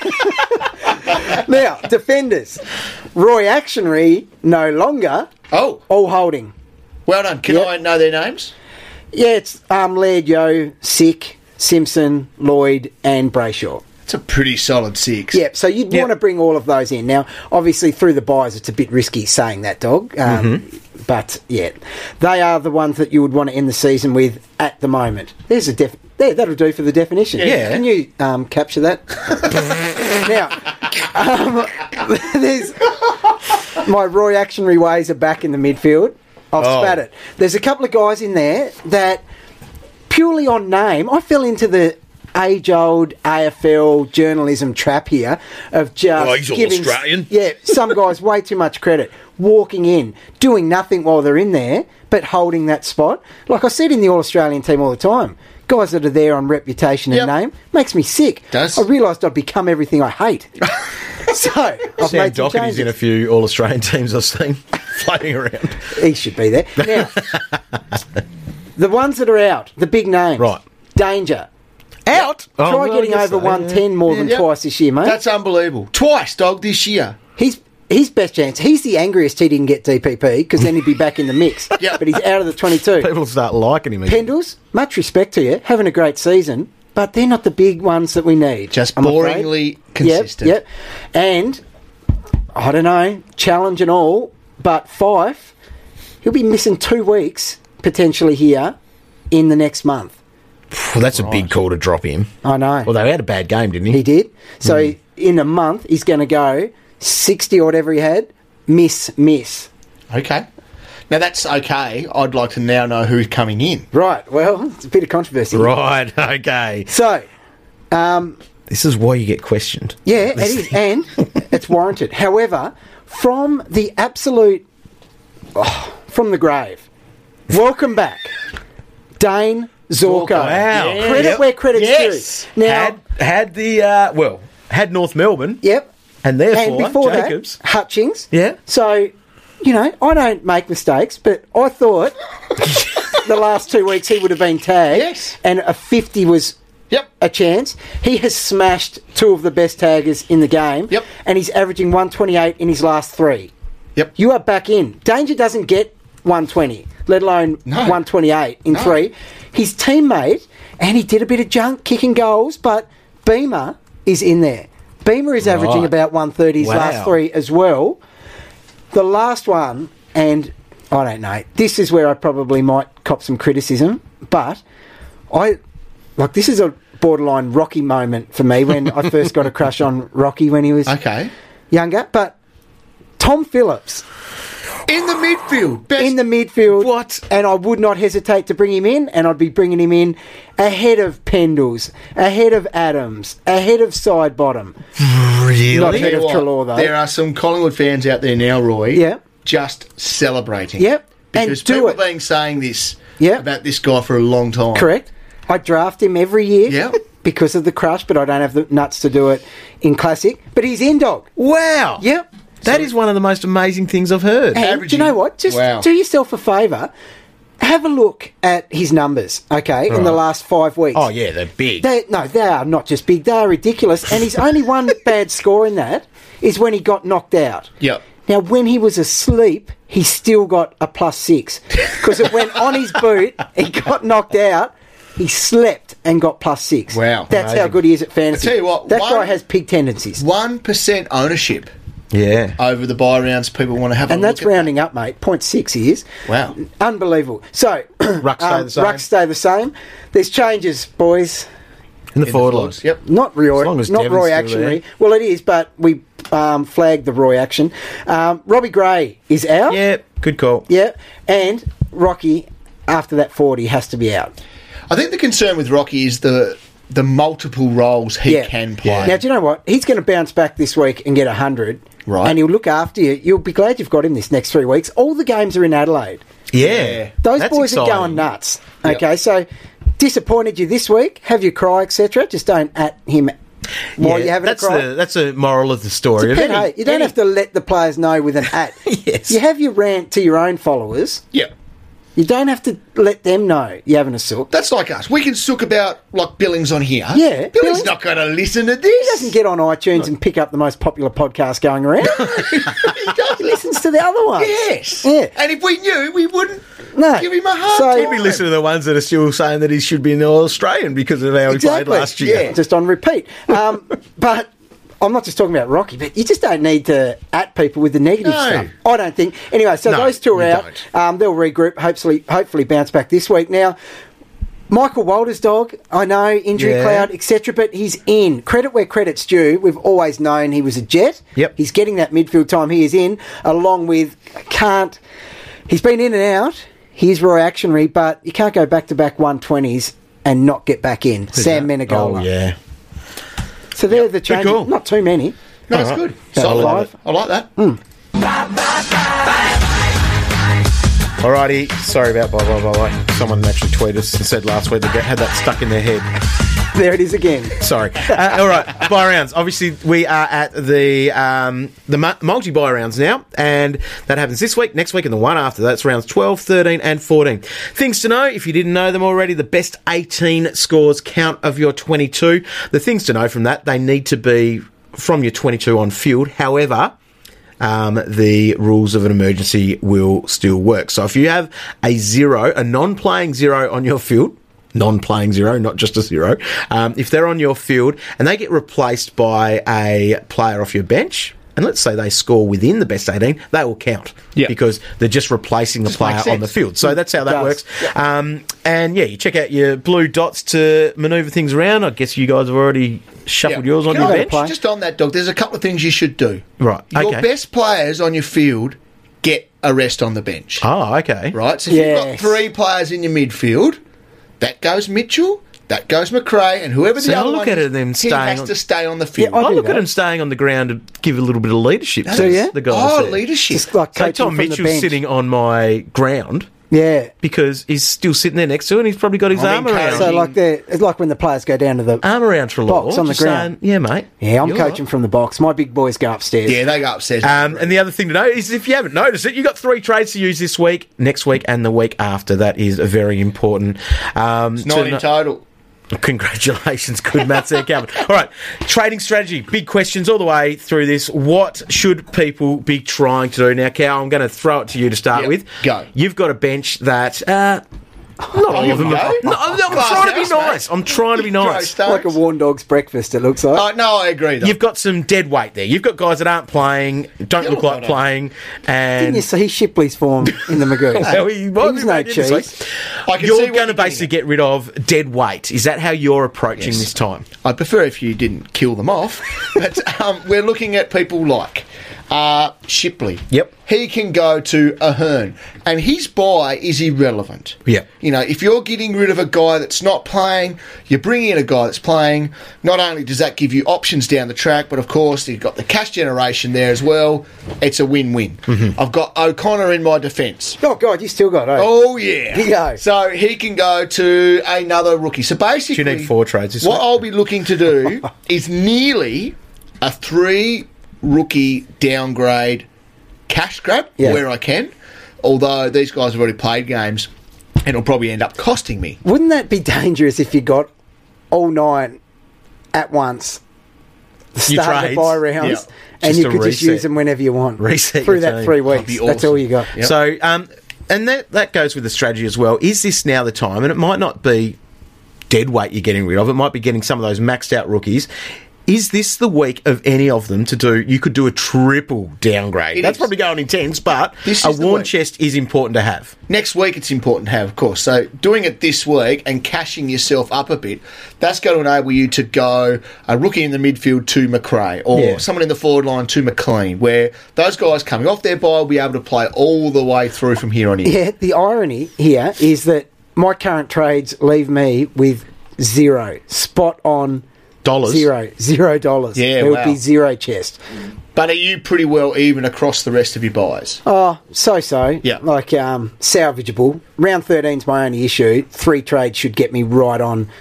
Now, defenders. Roy Actionary, no longer. Oh, All holding. well done. Can Yep. I know their names? Yeah, it's Laird, Yo, Sick, Simpson, Lloyd, and Brayshaw. It's a pretty solid 6. Yeah, so you'd Yep. want to bring all of those in. Now, obviously, through the buys, it's a bit risky saying that, Dog. But, yeah, they are the ones that you would want to end the season with at the moment. There's a there, that'll do for the definition. Yeah. Can you capture that? Now, there's my Roy Actionary ways are back in the midfield. I've spat it. There's a couple of guys in there that, purely on name, I fell into the age-old AFL journalism trap here of just he's all giving Australian. Yeah, some guys way too much credit, walking in, doing nothing while they're in there, but holding that spot. Like I said in the All-Australian team all the time, guys that are there on reputation and name makes me sick. Does. I realised I'd become everything I hate. So I've Sam made some Docherty's changes. in a few All-Australian teams I've seen floating around. He should be there. Now, the ones that are out, the big names. Right. Danger. Out? Try Oh, well, getting I guess over so, 110 more than Yep. twice this year, mate. That's unbelievable. Twice, dog, this year. He's his best chance. He's the angriest he didn't get DPP because then he'd be back in the mix. Yep. But he's out of the 22. People start liking him. Pendles, much respect to you, having a great season, but they're not the big ones that we need. Just I'm afraid. boringly consistent. Yep. And, I don't know, challenge and all, but Fife, he'll be missing 2 weeks, potentially here, in the next month. Well, that's a big call to drop him. I know. Well, they had a bad game, didn't he? He did. So in a month, he's going to go 60 or whatever he had, miss. Okay. Now, that's okay. I'd like to now know who's coming in. Right, well, it's a bit of controversy. Right, okay. So, This is why you get questioned. yeah, it is, and it's warranted. However, from the absolute, from the grave, welcome back, Dane Zorko. Wow. Credit where credit's due. Now, Had North Melbourne, yep, and therefore and before Jacobs. that, Hutchings. Yeah. So, you know, I don't make mistakes, but I thought the last 2 weeks he would have been tagged, Yes. and a 50 was Yep. a chance. He has smashed 2 of the best taggers in the game, Yep. and he's averaging 128 in his last 3. Yep. You are back in. Danger doesn't get 120, let alone No. 128 in No. 3. His teammate, and he did a bit of junk kicking goals, but Beamer is in there. Beamer is averaging Right. about 130 his Wow. last 3 as well. The last one, and I don't know, this is where I probably might cop some criticism, but this is a borderline Rocky moment for me when I first got a crush on Rocky when he was Okay. younger. But Tom Phillips In the midfield. Best. in the midfield. What? And I would not hesitate to bring him in, and I'd be bringing him in ahead of Pendles, ahead of Adams, ahead of Sidebottom. Really? Not Tell ahead you of what, Treloar, though. there are some Collingwood fans out there now, Roy, Yeah. just celebrating. Yep. And Because do people it. have been saying this Yep. about this guy for a long time. Correct. I draft him every year Yeah. because of the crush, but I don't have the nuts to do it in Classic. But he's in, dog. Wow. Yep. That is one of the most amazing things I've heard. And do you Averaging- know what? Just Wow. do yourself a favour. Have a look at his numbers, okay, in the Right. last 5 weeks. Oh, yeah, they're big. They are not just big, they are ridiculous. And his only one bad score in that is when he got knocked out. Yep. Now, when he was asleep, he still got a +6 because it went on his boot. He got knocked out. He slept and got +6. Wow. That's how Amazing. good he is at fantasy. I tell you what, that one- guy has pig tendencies, 1% ownership Yeah. over the buy rounds. People want to have and a that's look at rounding up, mate. 0.6 he is. Wow. Unbelievable. So, Rucks stay the same. Rucks stay the same. There's changes, boys. In the In forward the line. forwards. Yep. Not Roy, As long as not Devon's Roy still action. there. Well, it is, but we flagged the Roy action. Robbie Gray is out. Yeah, good call. Yeah, and Rocky after that 40 has to be out. I think the concern with Rocky is the multiple roles he Yeah. can play. Now, do you know what? He's going to bounce back this week and get 100. Right. And he'll look after you. You'll be glad you've got him this next 3 weeks. All the games are in Adelaide. Yeah. Those That's boys exciting. are going nuts. Yep. Okay, so disappointed you this week. Have your cry, etc. Just don't at him while you're having that's a cry. that's a moral of the story. It's a of pet any- hate. You don't any- have to let the players know with an at. Yes. You have your rant to your own followers. Yep. You don't have to let them know you're having a sook. That's like us. We can sook about like Billings on here. Yeah, Billings Billings- not going to listen to He this. doesn't get on iTunes and pick up the most popular podcast going around. He listens to the other ones. Yes. Yeah. And if we knew, we wouldn't No. give him a hard So- time. He'd be listening to the ones that are still saying that he should be an All-Australian because of how he played last year. Yeah. Just on repeat. But I'm not just talking about Rocky, but you just don't need to at people with the negative No. stuff. I don't think. Anyway, so No, those two are you out. They'll regroup, hopefully bounce back this week. Now, Michael Walters' dog, I know, injury Yeah. cloud, etc., but he's in. Credit where credit's due. We've always known he was a jet. Yep. He's getting that midfield time he is in, along with he's been in and out. He's Roy Actionary, but you can't go back-to-back 120s and not get back in. Sam Menegola. Oh, yeah. So they're the changes. cool. Not too many. No, that's good. About Solid. 5. I like that. Alrighty, sorry about bye. Someone actually tweeted us and said last week they had that stuck in their head. There it is again. Sorry. All right, buy rounds. Obviously, we are at the multi-buy rounds now, and that happens this week, next week, and the one after. That's rounds 12, 13, and 14. Things to know, if you didn't know them already, the best 18 scores count of your 22. The things to know from that, they need to be from your 22 on field. However, the rules of an emergency will still work. So if you have a non-playing 0 on your field, non-playing 0, not just a 0, if they're on your field and they get replaced by a player off your bench, and let's say they score within the best 18, they will count. Yeah. Because they're just replacing the player on the field. So that's how that works. Yeah. And you check out your blue dots to manoeuvre things around. I guess you guys have already shuffled yours on Can your I bench. play? Just on that, Doug, there's a couple of things you should do. Right, Your okay. best players on your field get a rest on the bench. Oh, okay. Right? So if you've got Yes. 3 players in your midfield, that goes Mitchell, that goes McRae, and whoever See, the I other look one at is, it, them he staying has on- to stay on the field. I I do look at that. him staying on the ground to give a little bit of leadership. So, yeah? The guys Oh, there. leadership. Just like So coaching Tom from the Mitchell's bench. sitting on my ground Yeah. because he's still sitting there next to it and he's probably got his I'm arm around. encouraging- So like it's like when the players go down to the Arm around Trelaw. box on the just ground. saying, yeah, mate. Yeah, I'm You're coaching from the box. My big boys go upstairs. Yeah, they go upstairs. And the other thing to note is if you haven't noticed it, you've got 3 trades to use this week, next week, and the week after. That is very important. it's 9 in total. Congratulations, good maths there, Calvin. All right, trading strategy, big questions all the way through this. What should people be trying to do? Now, Cal, I'm going to throw it to you to start Yep, with. go. You've got a bench that... not all of them. go. No, I'm Glass trying to be house, mate. nice. I'm trying to be nice. Throw Like a stones. Warn Dogs breakfast, it looks like. No, I agree. Though. You've got some dead weight there. You've got guys that aren't playing, don't look like I know. playing, Didn't and... you see Shipley's form in the Magoo? Well, he might was be no making this week. cheese. I can see You're what going to you're basically getting get rid of dead weight. Is that how you're approaching Yes. this time? I'd prefer if you didn't kill them off. But we're looking at people like Shipley. Yep. He can go to Ahern, and his buy is irrelevant. Yep. You know, if you're getting rid of a guy that's not playing, you bring in a guy that's playing. Not only does that give you options down the track, but of course you've got the cash generation there as well. It's a win-win. Mm-hmm. I've got O'Connor in my defence. Oh, God, you still got it. Oh, yeah. He goes. So he can go to another rookie. So basically... Do you need 4 trades this What week? I'll be looking to do is nearly a 3 rookie downgrade cash grab Yeah. where I can. Although these guys have already played games and it'll probably end up costing me. Wouldn't that be dangerous if you got all 9 at once? The Your start of the trades, buy rounds, yeah. and Just you to could just reset. use them whenever you want. Reset through your that team. 3 That'd weeks. be That's all awesome. you got. Yep. So, and that goes with the strategy as well. Is this now the time? And it might not be dead weight you're getting rid of. It might be getting some of those maxed out rookies. Is this the week of any of them to do? You could do a triple downgrade. It That's is. probably going intense, but This a is the worn week. chest is important to have. Next week it's important to have, of course. So doing it this week and cashing yourself up a bit, that's going to enable you to go a rookie in the midfield to McRae or Yeah. someone in the forward line to McLean, where those guys coming off their bye will be able to play all the way through from here on in. Yeah, the irony here is that my current trades leave me with 0. Spot on Dollars. $0. Yeah, there wow. would be 0 chest. But are you pretty well even across the rest of your buys? Oh, so. Yeah. Like, salvageable. Round 13's my only issue. 3 trades should get me right on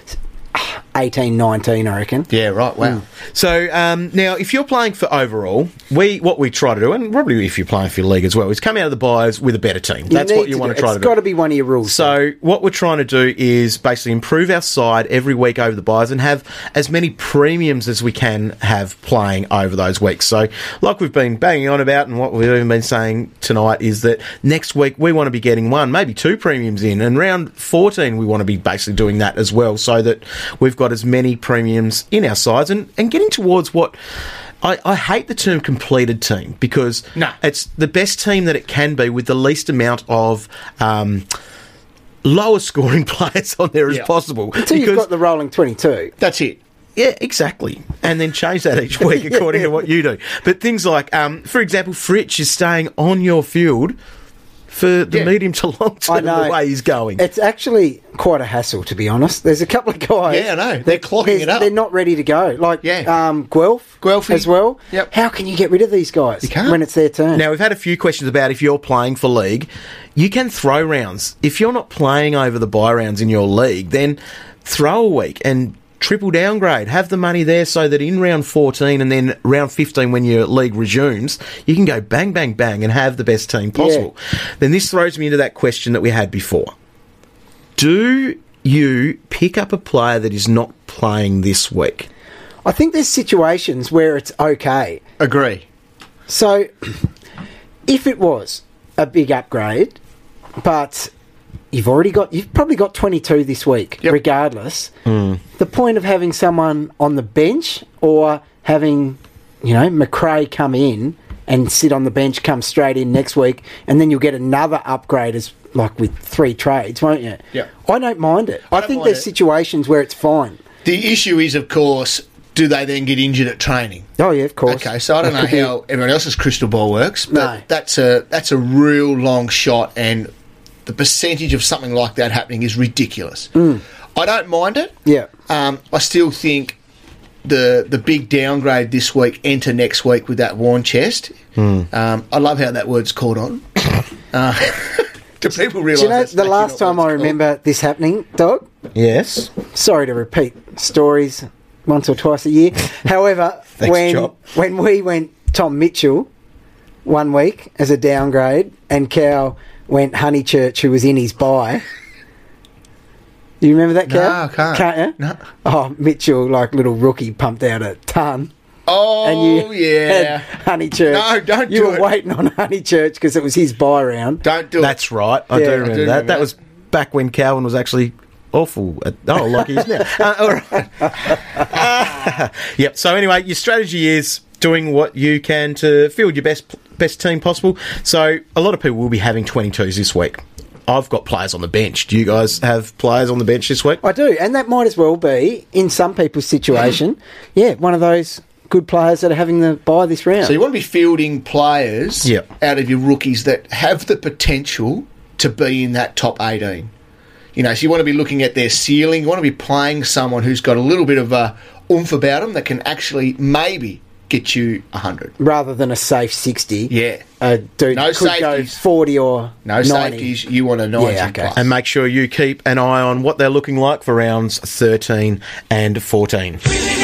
18, 19, I reckon. Yeah, right, wow. So now, if you're playing for overall, what we try to do, and probably if you're playing for your league as well, is come out of the buys with a better team. That's what you want to try to do. It's got to be one of your rules. So what we're trying to do is basically improve our side every week over the buys and have as many premiums as we can have playing over those weeks. So like we've been banging on about and what we've even been saying tonight is that next week we want to be getting 1, maybe 2 premiums in, and round 14 we want to be basically doing that as well so that we've got as many premiums in our sides and getting towards what... I hate the term completed team because No. it's the best team that it can be with the least amount of lower scoring players on there as Yeah. possible. Until you've got the rolling 22. That's it. Yeah, exactly. And then change that each week according to what you do. But things like, for example, Fritsch is staying on your field for the medium to long I term know. the way he's going. It's actually quite a hassle, to be honest. There's a couple of guys. Yeah, I know. They're clocking it up. They're not ready to go. Like Guelph as well. Yep. How can you get rid of these guys when it's their turn? Now, we've had a few questions about if you're playing for league, you can throw rounds. If you're not playing over the bye rounds in your league, then throw a week and triple downgrade. Have the money there so that in round 14 and then round 15 when your league resumes, you can go bang, bang, bang and have the best team possible. Then this throws me into that question that we had before. Do you pick up a player that is not playing this week? I think there's situations where it's okay. Agree. So, if it was a big upgrade, but you've probably got 22 this week, regardless. The point of having someone on the bench or having, McRae come in and sit on the bench, come straight in next week, and then you'll get another upgrade as like with 3 trades, won't you? Yeah. I don't mind it. I think there's situations where it's fine. The issue is, of course, do they then get injured at training? Oh yeah, of course. Okay, so I don't know how everyone else's crystal ball works, but No. that's a real long shot, and the percentage of something like that happening is ridiculous. I don't mind it. Yeah. I still think the big downgrade this week, enter next week with that worn chest. I love how that word's caught on. Do people realise? Do you know that's the actually last not time what I it's remember this happening, Dog? Yes. Sorry to repeat stories once or twice a year. However, when we went Tom Mitchell one week as a downgrade and Cal went Honeychurch, who was in his bye. Do you remember that, Cal? No, I can't. Can't you? No. Oh, Mitchell, like little rookie, pumped out a ton. Oh, And you yeah. had Honeychurch. No, don't You do were it. waiting on Honeychurch because it was his bye round. Don't do That's right. I Yeah, do I remember do that. remember That that. was back when Calvin was actually awful. Like he is now. All right. Yep. So anyway, your strategy is doing what you can to field your best team possible. So a lot of people will be having 22s this week. I've got players on the bench. Do you guys have players on the bench this week? I do, and that might as well be, in some people's situation, one of those good players that are having the bye this round. So you want to be fielding players Yep. out of your rookies that have the potential to be in that top 18. So you want to be looking at their ceiling. You want to be playing someone who's got a little bit of a oomph about them that can actually maybe get you 100. Rather than a safe 60. Yeah. A dude No could go safeties. 40 or No 90. safeties. You want a 90 Yeah, okay. plus. And make sure you keep an eye on what they're looking like for rounds 13 and 14.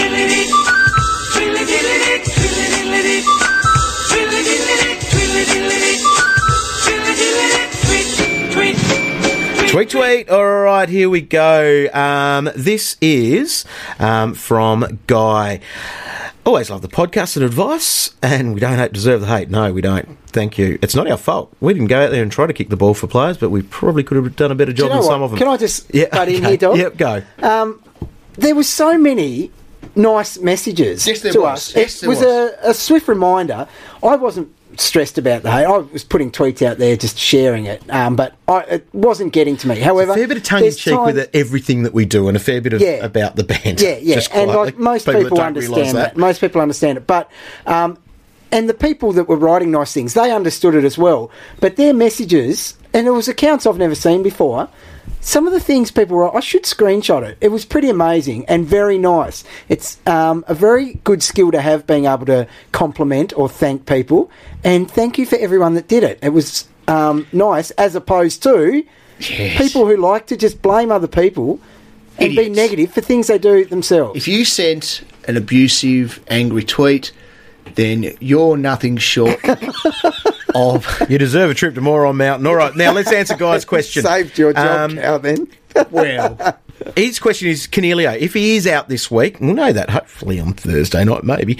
Tweet. All right, here we go. This is from Guy. Always love the podcast and advice, and we don't deserve the hate. No, we don't. Thank you. It's not our fault. We didn't go out there and try to kick the ball for players, but we probably could have done a better job than some of them. Can I just butt in here, Dog? Yep, go. There were so many nice messages Yes, there to was. us. Yes, It there was was. a swift reminder. I wasn't stressed about the hate. I was putting tweets out there, just sharing it, but it wasn't getting to me. However, A fair bit of tongue-in-cheek with times- everything that we do, and a fair bit of about the band. Yeah, yeah, Just and quietly. like most that people don't realise understand that. Most people understand it, but and the people that were writing nice things, they understood it as well. But their messages, and it was accounts I've never seen before. Some of the things people wrote, I should screenshot it. It was pretty amazing and very nice. It's a very good skill to have, being able to compliment or thank people. And thank you for everyone that did it. It was nice, as opposed to people who like to just blame other people and be Idiots. negative for things they do themselves. If you sent an abusive, angry tweet, then you're nothing short of... You deserve a trip to Moron Mountain. All right, now let's answer Guy's question. Saved your job, Cal, then. Well, His question is, Canelio, if he is out this week, we'll know that hopefully on Thursday night, maybe.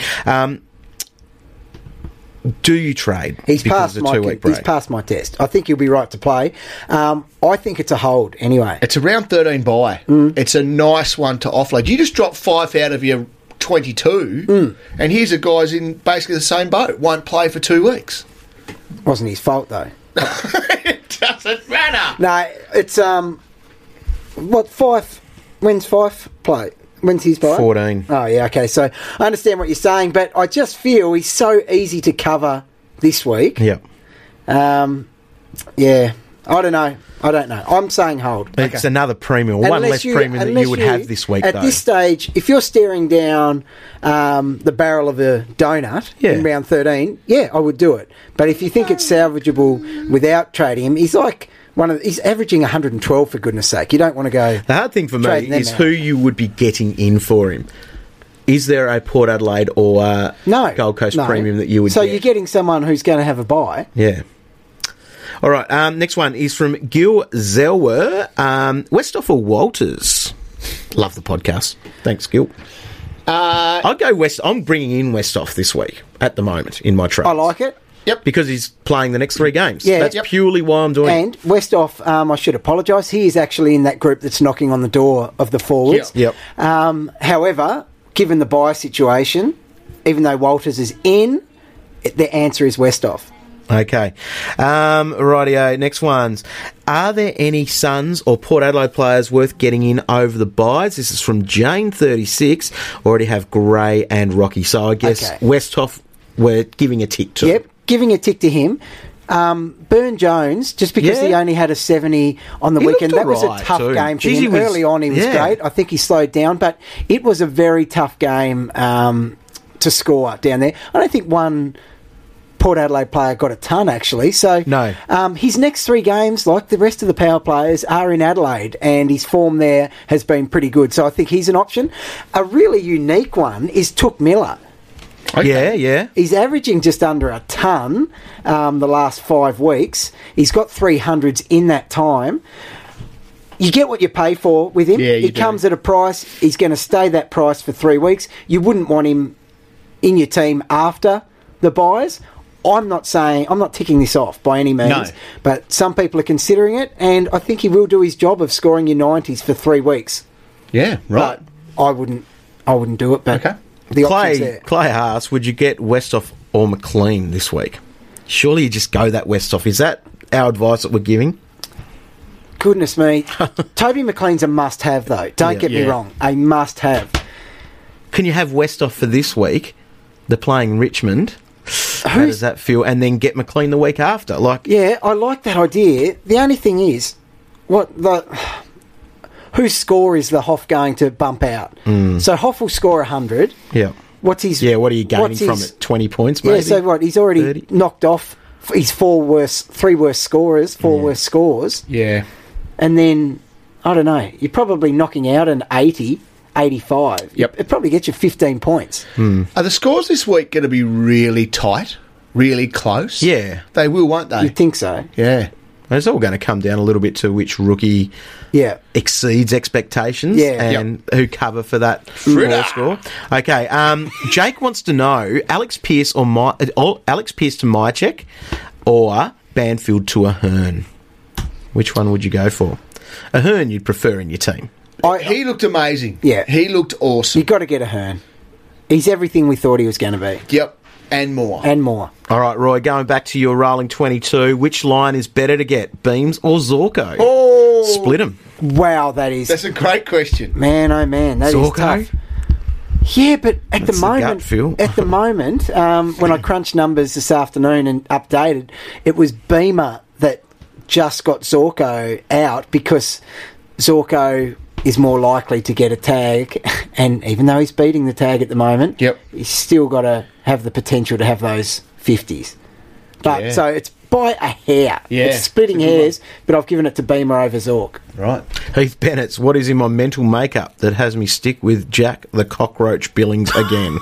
Do you trade? He's because passed of the my 2-week break? he's passed my test. I think he'll be right to play. I think it's a hold anyway. it's a round 13 bye. It's a nice one to offload. You just drop 5 out of your 22, and here's a guy's in basically the same boat. Won't play for 2 weeks. Wasn't his fault though. It doesn't matter. No, it's what Fife? When's Fife play? When's his bye? 14. Oh yeah, okay. So I understand what you're saying, but I just feel he's so easy to cover this week. Yeah. Yeah, I don't know. I'm saying hold. It's another premium, one less premium that you would have this week, At this stage, if you're staring down the barrel of a donut in round 13, I would do it. But if you think it's salvageable without trading him, he's like he's averaging 112 for goodness sake. You don't want to go. The hard thing for me is who you would be getting in for him. Is there a Port Adelaide or Gold Coast premium that you would get? So you're getting someone who's going to have a buy. Yeah. All right, next one is from Gil Zelwer. Westhoff or Walters? Love the podcast. Thanks, Gil. I'll go West. I'm bringing in Westhoff this week at the moment in my trades. I like it. Yep. Because he's playing the next 3 games. Yeah. That's purely why I'm doing it. And Westhoff, I should apologise, he is actually in that group that's knocking on the door of the forwards. Yep. However, given the buy situation, even though Walters is in, the answer is Westhoff. Okay. Rightio, next ones. Are there any Suns or Port Adelaide players worth getting in over the buys? This is from Jane36. Already have Gray and Rocky. So I guess Westhoff, we're giving a tick to. Yep, giving a tick to him. Burn Jones, just because he only had a 70 on the weekend, that was a tough game for him. Early on he was great. I think he slowed down, but it was a very tough game to score down there. I don't think one Port Adelaide player got a ton, actually. So his next 3 games, like the rest of the power players, are in Adelaide, and his form there has been pretty good. So I think he's an option. A really unique one is Took Miller. Okay. Yeah. He's averaging just under a ton the last 5 weeks. He's got 300s in that time. You get what you pay for with him. Yeah, he comes at a price. He's going to stay that price for 3 weeks. You wouldn't want him in your team after the buys. I'm not ticking this off by any means, but some people are considering it, and I think he will do his job of scoring your 90s for 3 weeks. Yeah, right. But I wouldn't do it, but the option's there. Clay asks, would you get Westhoff or McLean this week? Surely you just go that Westhoff. Is that our advice that we're giving? Goodness me. Toby McLean's a must-have, though. Don't get me wrong. A must-have. Can you have Westhoff for this week? They're playing Richmond. How does that feel? And then get McLean the week after. Yeah, I like that idea. The only thing is, whose score is the Hoff going to bump out? So Hoff will score 100. Yeah. What's his? Yeah. What are you gaining from it? 20 points, maybe. Yeah. So what? He's already 30? Knocked off his 3 worst scorers, 4 worst scores. Yeah. And then I don't know. You're probably knocking out an 80. 85. Yep. It probably gets you 15 points. Are the scores this week going to be really tight? Really close? Yeah. They will, won't they? You'd think so. Yeah. It's all going to come down a little bit to which rookie exceeds expectations and who cover for that more score. Okay, Jake wants to know Alex Pearce to Mychek or Banfield to Ahern. Which one would you go for? Ahern you'd prefer in your team. He looked amazing. Yeah. He looked awesome. You've got to get Ahern. He's everything we thought he was going to be. Yep. And more. All right, Roy, going back to your rolling 22, which line is better to get, Beams or Zorko? Oh! Split them. Wow, that's a great question. Man, oh man, that Zorko? is tough. Yeah, but at the moment, when I crunched numbers this afternoon and updated, it was Beamer that just got Zorko out because Zorko is more likely to get a tag, and even though he's beating the tag at the moment, he's still got to have the potential to have those 50s. But so it's by a hair. Yeah, it's splitting hairs, but I've given it to Beamer over Zork. Right. Heath Bennett's, what is in my mental makeup that has me stick with Jack the Cockroach Billings again?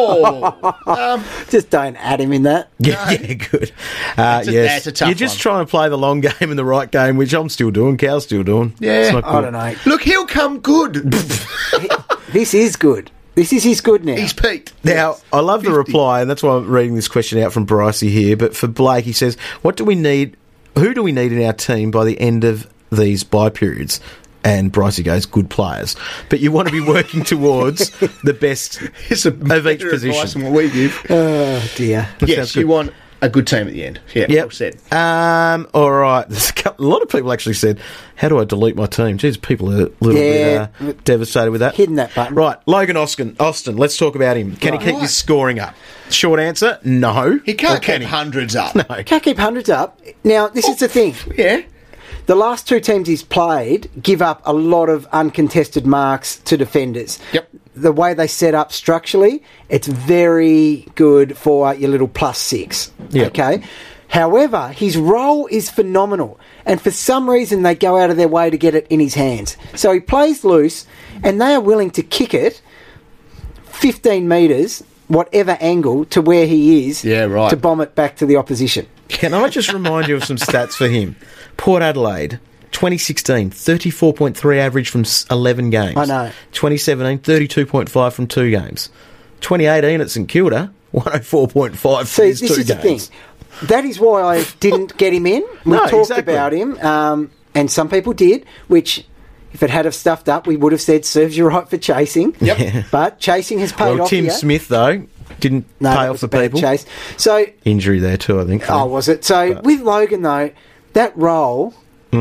Just don't add him in that. Yeah, good. That's a tough You're just one. trying to play the long game and the right game, which I'm still doing. Cal's still doing. Yeah, it's not good. I don't know. Look, he'll come good. This is good. This is his good now. He's peaked. Now, I love 50. The reply, and that's why I'm reading this question out from Brycey here. But for Blake, he says, what do we need? Who do we need in our team by the end of these bye periods? And Brycey goes, good players. But you want to be working towards the best of each position. Than what we give. Oh, dear. Yes, you want a good team at the end. Yeah, Yep. well said. All right. There's a lot of people actually said, how do I delete my team? Jeez, people are a little bit devastated with that. Hitting that button. Right, Logan Austin, let's talk about him. Can he keep Right. his scoring up? Short answer, no. He can't Or can keep hundreds up. No. Can't keep hundreds up. Now, this is the thing. Yeah. The last two teams he's played give up a lot of uncontested marks to defenders. Yep. The way they set up structurally, it's very good for your little +6. Yep. Okay? However, his role is phenomenal. And for some reason, they go out of their way to get it in his hands. So he plays loose, and they are willing to kick it 15 metres, whatever angle, to where he is Yeah, right. to bomb it back to the opposition. Can I just remind you of some stats for him? Port Adelaide, 2016, 34.3 average from 11 games. I know. 2017, 32.5 from 2 games. 2018 at St Kilda, 104.5 from See, his this 2 is the thing. games. That is why I didn't get him in. We No, talked exactly. about him, and some people did, which, if it had have stuffed up, we would have said serves you right for chasing. Yep. But chasing has paid Well, off Tim here. Smith, though, didn't No, pay that off was for a bad people. chase. So, Injury there too, I think. oh, was it? So, with Logan, though, that role,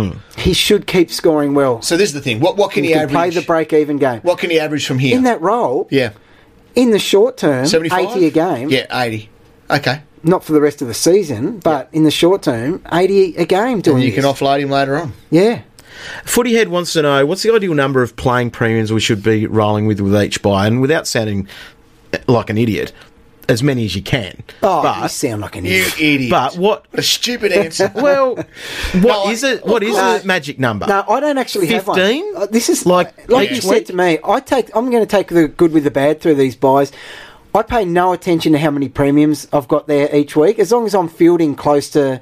he should keep scoring well. So this is the thing. What can he can play average? the break-even game. What can he average from here? In that role, Yeah. in the short term, 75? 80 a game. Yeah, 80. Okay. Not for the rest of the season, but in the short term, 80 a game doing And you can this. offload him later on. Yeah. Footyhead wants to know, what's the ideal number of playing premiums we should be rolling with each buy? And without sounding like an idiot, as many as you can. Oh, you but, sound like an You idiot. idiot. but what... A stupid answer. Well, what is it? What is No. the magic number? No, I don't actually have one. 15? This is Like like each you week? said to me. I'm going to take the good with the bad through these buys. I pay no attention to how many premiums I've got there each week. As long as I'm fielding close to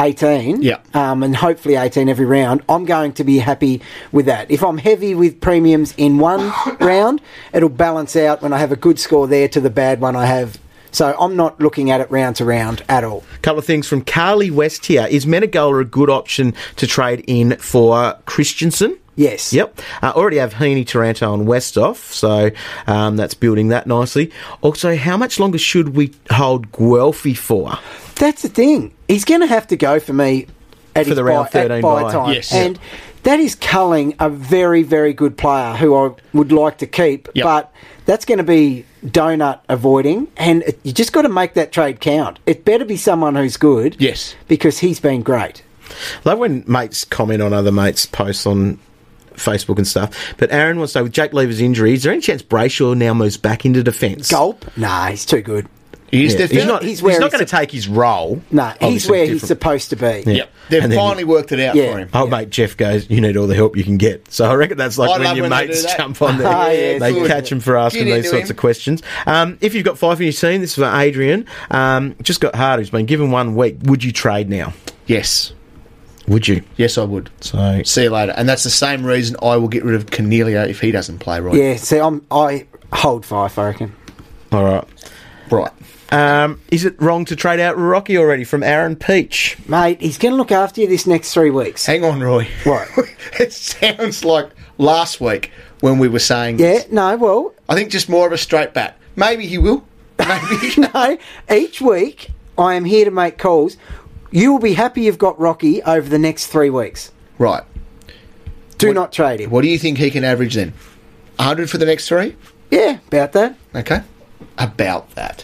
18, Yeah. and hopefully 18 every round, I'm going to be happy with that. If I'm heavy with premiums in one round, it'll balance out when I have a good score there to the bad one I have. So I'm not looking at it round to round at all. Couple of things from Carly West here. Is Menegola a good option to trade in for Christensen? Yes. Yep. Already have Heaney, Taranto and Westhoff, so that's building that nicely. Also, how much longer should we hold Guelphy for? That's the thing. He's going to have to go for me at For his the round buy 13 time. buy. Yes. And that is culling a very, very good player who I would like to keep, Yep. but that's going to be donut avoiding, and you just got to make that trade count. It better be someone who's good. Yes. Because he's been great. Love when mates comment on other mates' posts on Facebook and stuff. But Aaron wants to know, with Jake Lever's injury, is there any chance Brayshaw now moves back into defence? Gulp? Nah, he's too good. He's Yeah. He's not, He's he's where not he's going to take his role. Nah, he's Obviously, where he's different. supposed to be. Yeah. Yep. They've And then- finally worked it out Yeah. for him. Oh, mate, Jeff goes, you need all the help you can get. So I reckon that's like I when love your when they mates do that. jump on there. Ah, yeah, they good. catch him for asking Get these into sorts him. of questions. If you've got 5 in your team, this is for Adrian. Just got hard. He's been given 1 week. Would you trade now? Yes. Would you? Yes, I would. So See you later. And that's the same reason I will get rid of Cornelia if he doesn't play right. Yeah, see, I hold 5, I reckon. all right. Right. Is it wrong to trade out Rocky already from Aaron Peach? Mate, he's going to look after you this next 3 weeks. Hang on, Roy. What? It sounds like last week when we were saying Yeah, this. no, well, I think just more of a straight bat. Maybe he will. Maybe. no, each week I am here to make calls. You will be happy you've got Rocky over the next 3 weeks. Right. Do not trade him. What do you think he can average then? 100 for the next 3? Yeah, about that. Okay. About that.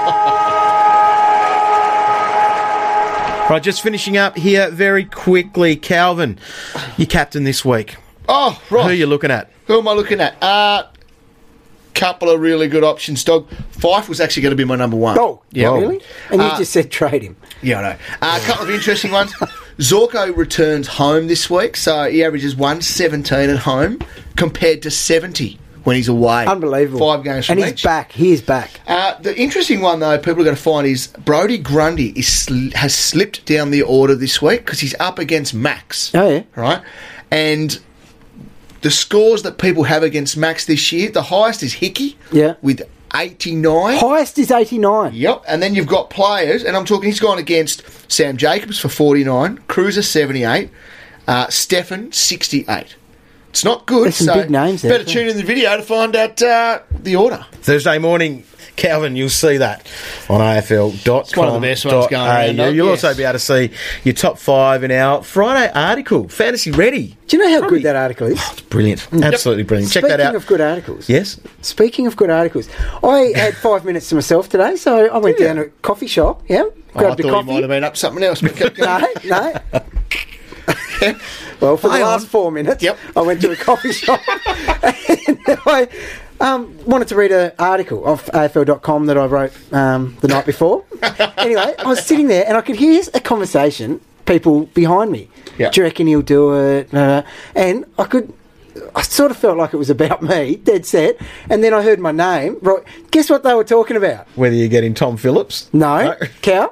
Right, just finishing up here very quickly. Calvin, your captain this week. Oh, Who right. are you looking at? Who am I looking at? Couple of really good options, dog. Fife was actually going to be my number 1. Oh, yeah. really? And you just said trade him. Yeah, I know. A couple of interesting ones. Zorko returns home this week, so he averages 117 at home compared to 70 when he's away. Unbelievable. 5 games from And he's each. back. He is back. The interesting one, though, people are going to find is Brodie Grundy has slipped down the order this week because he's up against Max. Oh, yeah. Right? And the scores that people have against Max this year, the highest is Hickey Yeah. with 89. Highest is 89. Yep, and then you've got players, and I'm talking, he's gone against Sam Jacobs for 49, Cruiser 78, Stefan 68. It's not good. There's some big names there, Better tune in the video to find out the order. Thursday morning, Calvin, you'll see that on AFL.com. It's one of the best ones going around. You'll Yes. also be able to see your top 5 in our Friday article, Fantasy Ready. Do you know how good that article is? It's brilliant. Absolutely brilliant. Check that out. Speaking of good articles. Yes? Speaking of good articles, I had 5 minutes to myself today, so I went down to a coffee shop, I grabbed thought a you might coffee. have been up to something else. But kept going. No. Well, for the last 4 minutes, Yep. I went to a coffee shop and I wanted to read an article off AFL.com that I wrote the night before. Anyway, I was sitting there and I could hear a conversation, people behind me. Yeah. Do you reckon he'll do it? And I sort of felt like it was about me, dead set. And then I heard my name. Right, guess what they were talking about? Whether you're getting Tom Phillips. No. Cow?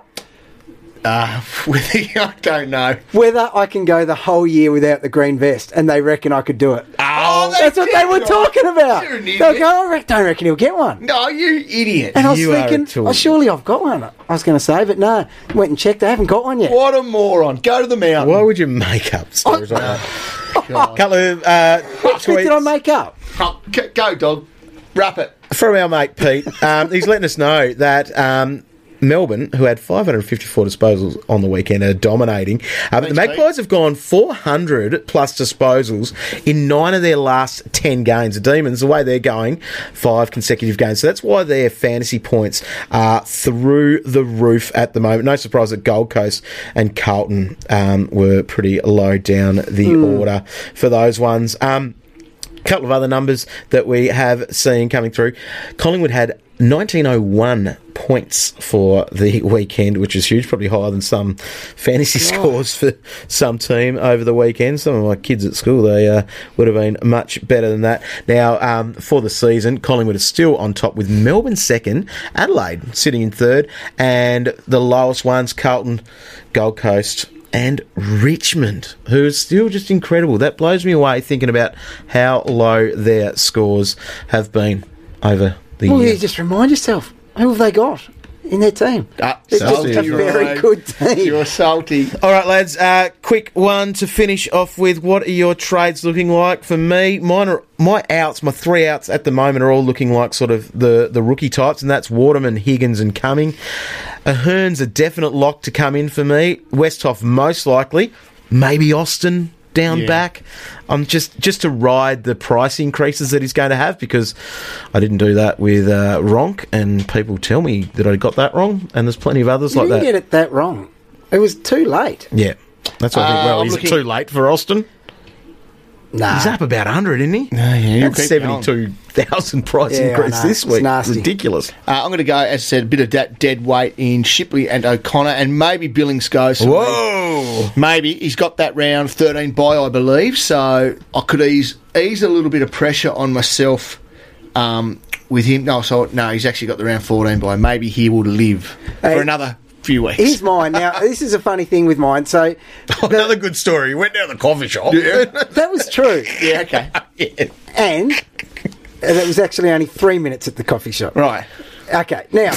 I don't know. Whether I can go the whole year without the green vest, and they reckon I could do it. Oh, That's what they were talking about. You're an They idiot. go, don't reckon he'll get one. No, you idiot. And I was You are a thinking, tool. surely I've got one. I was going to say, but no. Went and checked. I haven't got one yet. What a moron. Go to the mountain. Why would you make up stories like that? God. Couple of What did I tweets make up? Oh, go, dog. Wrap it. from our mate Pete. He's letting us know that Melbourne, who had 554 disposals on the weekend, are dominating. But the Magpies have gone 400 plus disposals in 9 of their last 10 games. The Demons, the way they're going, 5 consecutive games. So that's why their fantasy points are through the roof at the moment. No surprise that Gold Coast and Carlton were pretty low down the order for those ones. Couple of other numbers that we have seen coming through. Collingwood had 1901 points for the weekend, which is huge, probably higher than some fantasy scores for some team over the weekend. Some of my kids at school, they would have been much better than that. Now, for the season, Collingwood is still on top with Melbourne second, Adelaide sitting in third, and the lowest ones, Carlton, Gold Coast, and Richmond, who is still just incredible. That blows me away thinking about how low their scores have been over the Well, year. you just remind yourself, who have they got in their team? It's just salty, a very Ryan. good team. You're salty. All right, lads, quick one to finish off with. What are your trades looking like? For me, my 3 outs at the moment are all looking like sort of the rookie types, and that's Waterman, Higgins and Cumming. Ahern's a definite lock to come in for me. Westhoff most likely. Maybe Austin down back. I'm just to ride the price increases that he's going to have, because I didn't do that with Ronk, and people tell me that I got that wrong, and there's plenty of others You like didn't that. get it that wrong. It was too late. Yeah, that's what I think. Well, I'm is looking- it too late for Austin? Nah. He's up about 100, isn't he? yeah, That's 72,000 price Yeah, I increase know. this It's week. nasty. Ridiculous. I'm going to go, as I said, a bit of that dead weight in Shipley and O'Connor, and maybe Billings goes. Whoa! Maybe he's got that round 13 bye, I believe, so I could ease a little bit of pressure on myself with him. No, he's actually got the round 14 bye. Maybe he will live Hey, for another few weeks. Here's mine. Now, this is a funny thing with mine. So, Another good story. He went down the coffee shop. that was true. Yeah, okay. And that was actually only 3 minutes at the coffee shop. Right. Okay, now.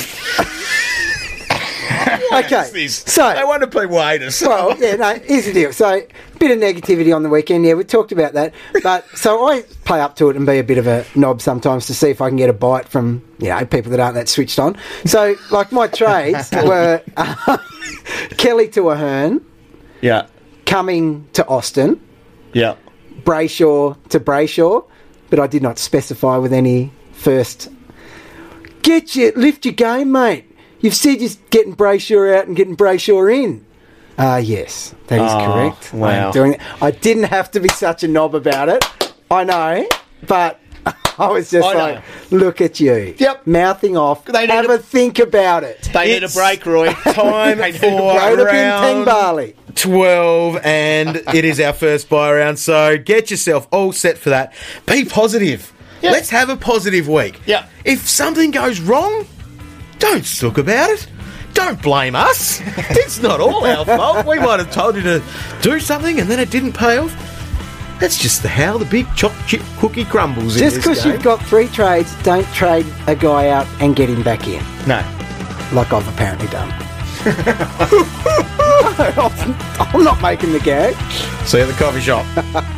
Okay, so. No wonder people hate us. Well, yeah, no, here's the deal. So, bit of negativity on the weekend. Yeah, we talked about that. But, so I play up to it and be a bit of a knob sometimes to see if I can get a bite from, people that aren't that switched on. So, like, my trades were Kelly to Ahern, Yeah. Cumming to Austin, Yeah. Brayshaw to Brayshaw, but I did not specify with any first. Lift your game, mate. You've said you're getting Brayshaw out and getting Brayshaw in. Yes, that is correct. wow. I'm doing it. I didn't have to be such a knob about it. I know, but I was just I know. like, look at you. Yep. Mouthing off. They need Have a think about it. They need a It's break, Roy. Time They need a for Rode up in Teng round Barley. 12, and it is our first buy round, so get yourself all set for that. Be positive. Yeah. Let's have a positive week. Yeah. If something goes wrong, don't sook about it. Don't blame us. It's not all our fault. We might have told you to do something and then it didn't pay off. That's just how the big chocolate chip cookie crumbles Just in this because game. you've got 3 trades, don't trade a guy out and get him back in. No. Like I've apparently done. I'm not making the gag. See you at the coffee shop.